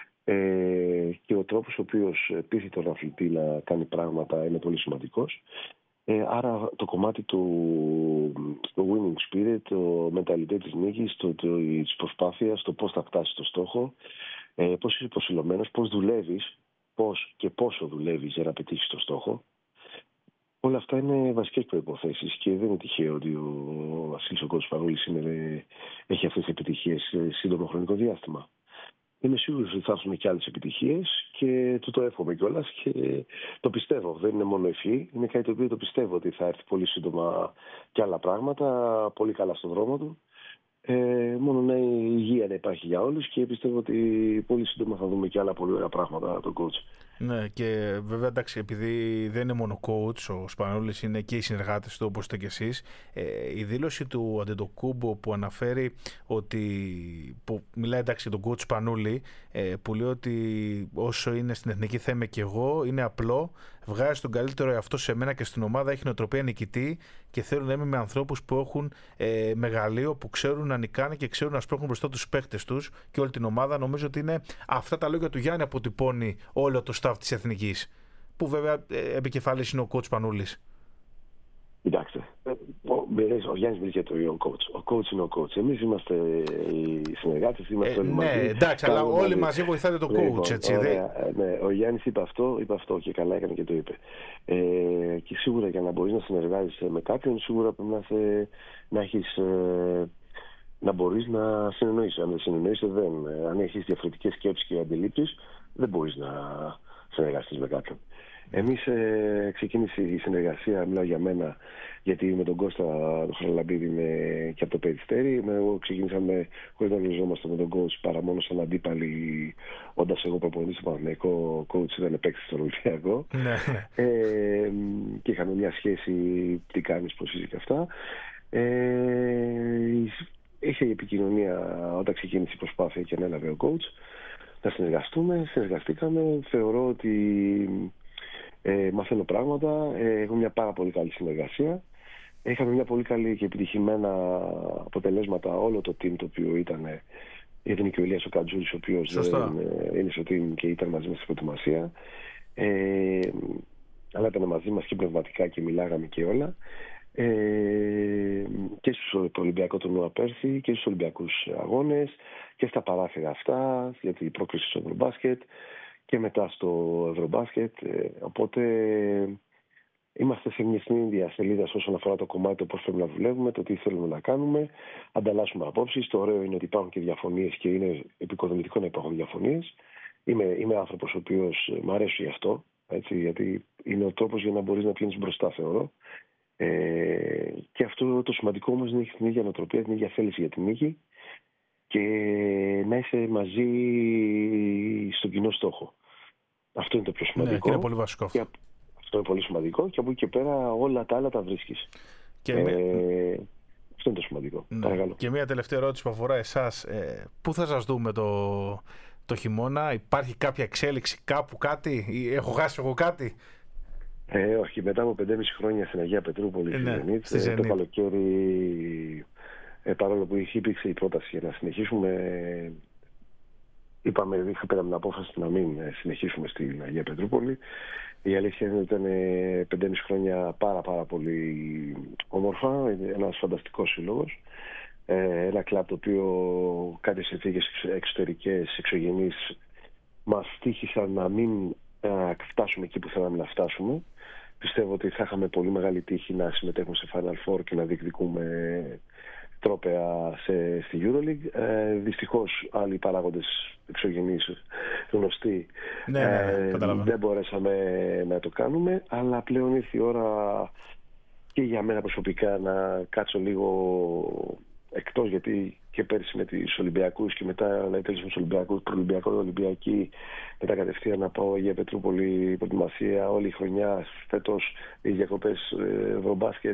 Ε, και ο τρόπος ο οποίος πείθει τον αθλητή να κάνει πράγματα είναι πολύ σημαντικός. Ε, άρα το κομμάτι του το winning spirit, το mentality της νίκης, το, το, της προσπάθειας, το πώς θα φτάσει στο στόχο, ε, πώς είσαι προσιλωμένος, πώς δουλεύεις, πώς και πόσο δουλεύεις για να πετύχεις το στόχο. Όλα αυτά είναι βασικές προϋποθέσεις και δεν είναι τυχαίο ότι ο Βασίλης ο coach Σπανούλης έχει αυτές τις επιτυχίες σε σύντομο χρονικό διάστημα. Είμαι σίγουρος ότι θα έρθουν και άλλες επιτυχίες και του το εύχομαι κιόλας και το πιστεύω. Δεν είναι μόνο ευχή, είναι κάτι το οποίο το πιστεύω ότι θα έρθει πολύ σύντομα και άλλα πράγματα, πολύ καλά στον δρόμο του. Ε, μόνο να η υγεία να υπάρχει για όλους και πιστεύω ότι πολύ σύντομα θα δούμε και άλλα πολύ ωραία πράγματα από τον coach. Ναι, και βέβαια εντάξει, επειδή δεν είναι μόνο coach, ο Σπανούλης είναι και οι συνεργάτες του, όπως είστε και εσείς. Ε, η δήλωση του Αντετοκούμπο που αναφέρει ότι, που μιλάει εντάξει για τον coach Σπανούλη, ε, που λέει ότι όσο είναι στην εθνική θα είμαι και εγώ, είναι απλό, βγάζει τον καλύτερο εαυτό σε μένα και στην ομάδα, έχει νοοτροπία νικητή και θέλουν να είμαι με ανθρώπους που έχουν ε, μεγαλείο, που ξέρουν να νικάνε και ξέρουν να σπρώχνουν μπροστά τους παίχτες τους και όλη την ομάδα. Νομίζω ότι είναι αυτά τα λόγια του Γιάννη αποτυπώνει όλο το staff της Εθνικής, που βέβαια ε, επικεφαλής είναι ο coach Σπανούλης. Κοιτάξτε, ο, ο Γιάννης μιλήσει για το coach. Ο coach είναι ο coach. Εμείς είμαστε οι συνεργάτες, είμαστε ε, όλοι ναι, μαζί. Ναι, εντάξει, αλλά όλοι μαζί, μαζί βοηθάτε τον coach, λοιπόν, έτσι. Ωραία, ναι, ο Γιάννης είπε αυτό, είπε αυτό και καλά έκανε και το είπε. Ε, και σίγουρα για να μπορείς να συνεργάζεσαι με κάποιον, σίγουρα πρέπει να, σε, να έχεις... Ε, να μπορείς να συνεννοείσαι. Αν δεν συνεννοείσαι, δεν. Αν έχεις διαφορετικές σκέψεις και αντιλήψεις, δεν μπορείς να συνεργαστείς με κάποιον. Εμείς ε, ξεκίνησε η συνεργασία, μιλάω για μένα, γιατί με τον Κώστα τον Χαραλαμπίδη και από το Περιστέρι. Εγώ ξεκίνησαμε χωρίς να γνωριζόμαστε με τον coach παρά μόνο σαν αντίπαλοι, όντας εγώ προπονητής στο Παναθηναϊκό, coach ήταν παίκτης στον Ολυμπιακό. ε, και είχαμε μια σχέση, τι κάνεις, πώς είσαι και αυτά. Ε, είχε η επικοινωνία όταν ξεκίνησε η προσπάθεια και ανέλαβε ο coach να συνεργαστούμε, συνεργαστήκαμε. Θεωρώ ότι ε, μαθαίνω πράγματα, ε, έχω μια πάρα πολύ καλή συνεργασία. Είχαμε μια πολύ καλή και επιτυχημένα αποτελέσματα όλο το team το οποίο ήταν. Ήταν και ο Ηλίας ο Κατζούρης, ο οποίος δεν, ε, είναι στο team και ήταν μαζί μας στην προετοιμασία. Ε, αλλά ήταν μαζί μας και πνευματικά και μιλάγαμε και όλα. Ε, και στο Ολυμπιακό τουρνουά πέρσι και στους Ολυμπιακούς αγώνες και στα παράθυρα αυτά για την πρόκριση στο Ευρωμπάσκετ και μετά στο Ευρωμπάσκετ. Ε, οπότε είμαστε σε μια ίδια σελίδα όσον αφορά το κομμάτι το πώς πρέπει να δουλεύουμε, το τι θέλουμε να κάνουμε, ανταλλάσσουμε απόψεις. Το ωραίο είναι ότι υπάρχουν και διαφωνίες και είναι επικοδομητικό να υπάρχουν διαφωνίες. Είμαι, είμαι άνθρωπος ο οποίος μου αρέσει γι' αυτό, έτσι, γιατί είναι ο τρόπος για να μπορείς να πηγαίνεις μπροστά, θεωρώ. Ε, και αυτό το σημαντικό όμως είναι να έχει την ίδια νοοτροπία, την ίδια θέληση για την νίκη και να είσαι μαζί στον κοινό στόχο. Αυτό είναι το πιο σημαντικό. Ναι, και είναι πολύ βασικό. Και αυτό είναι πολύ σημαντικό και από εκεί και πέρα όλα τα άλλα τα βρίσκεις. Και ε, με... Αυτό είναι το σημαντικό. Ναι. Παρακαλώ. Και μια τελευταία ερώτηση που αφορά εσάς. Ε, πού θα σας δούμε το, το χειμώνα? Υπάρχει κάποια εξέλιξη κάπου, κάτι? Έχω χάσει εγώ κάτι? Ε, όχι, μετά από πεντέμισι χρόνια στην Αγία Πετρούπολη, ναι, στη Zenit, το καλοκαίρι, ε, παρόλο που είχε υπήρξε η πρόταση για να συνεχίσουμε, είπαμε, πήραμε την απόφαση να μην συνεχίσουμε στην Αγία Πετρούπολη. Η αλήθεια είναι ότι ήταν πέντε και μισό χρόνια πάρα πάρα πολύ όμορφα, ένας φανταστικός σύλλογος. Ένα κλαμπ το οποίο κάτι συνθήκες εξωτερικές, εξωγενείς μας τύχησαν να μην φτάσουμε εκεί που θέλαμε να φτάσουμε. Πιστεύω ότι θα είχαμε πολύ μεγάλη τύχη να συμμετέχουμε σε Final Four και να διεκδικούμε τρόπαια σε, στη EuroLeague. Ε, δυστυχώς άλλοι παράγοντες εξωγενείς γνωστοί ναι, ναι, ναι, ε, δεν μπορέσαμε να το κάνουμε, αλλά πλέον ήρθε η ώρα και για μένα προσωπικά να κάτσω λίγο εκτός, γιατί και πέρυσι με τους Ολυμπιακούς και μετά να τέλειωσαμε τους Ολυμπιακούς, προολυμπιακό, Ολυμπιακή, μετά κατευθείαν να πάω για Πετρούπολη, προετοιμασία όλη η χρονιά, φέτος οι διακοπές ευρωμπάσκετ.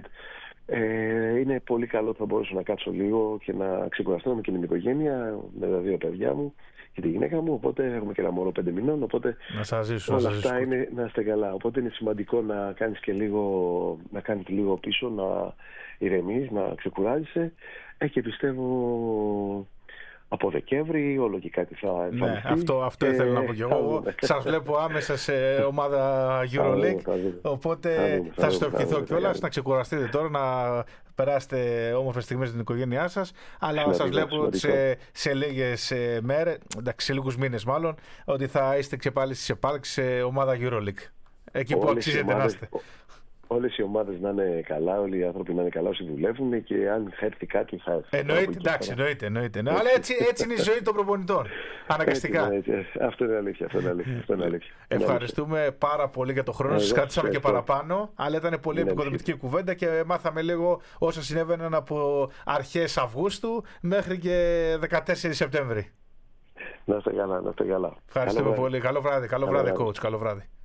Ε, είναι πολύ καλό ότι θα μπορέσω να κάτσω λίγο και να ξεκουραστώ με και την οικογένεια, με τα δύο παιδιά μου και τη γυναίκα μου. Οπότε έχουμε και ένα μωρό πέντε μηνών. Οπότε να σας ζήσω, όλα να σας αυτά ζήσω. είναι να είστε καλά. Οπότε είναι σημαντικό να κάνεις και λίγο, να κάνεις λίγο πίσω, να ηρεμείς, να ξεκουράζεσαι. Ε, και πιστεύω από Δεκέμβρη όλο και κάτι θα εμφανιστεί. Ναι, αυτό, αυτό ήθελα να πω κι εγώ. Σας βλέπω άμεσα σε ομάδα EuroLeague, οπότε θα, θα, θα σας το ευχηθώ κιόλας να ξεκουραστείτε τώρα, να περάσετε όμορφες στιγμές με την οικογένειά σας, αλλά σημαντικό, σας βλέπω ότι σε, σε λίγες μέρες, εντάξει, σε λίγους μήνες μάλλον, ότι θα είστε και πάλι στις επάλξεις σε ομάδα EuroLeague. Εκεί όλες που αξίζετε να είστε. Όλες οι ομάδες να είναι καλά, όλοι οι άνθρωποι να είναι καλά όσοι δουλεύουν και αν θα έρθει κάτι θα έρθει. Εννοείται, εντάξει, εννοείται, εννοείται. Ναι, αλλά έτσι, έτσι είναι η ζωή των προπονητών. Αναγκαστικά. Έτσι, έτσι. Αυτό είναι αλήθεια. Αυτό είναι αλήθεια. Αυτό είναι αλήθεια. Ευχαριστούμε είναι πάρα πολύ για τον χρόνο σας. Κρατήσαμε και παραπάνω, αλλά ήταν πολύ επικοδομητική κουβέντα και μάθαμε λίγο όσα συνέβαιναν από αρχές Αυγούστου μέχρι και δεκατέσσερις Σεπτέμβρη. Να είστε καλά, να είστε καλά. Ευχαριστούμε πολύ. Καλό βράδυ, καλό βράδυ, coach. Καλό βράδυ.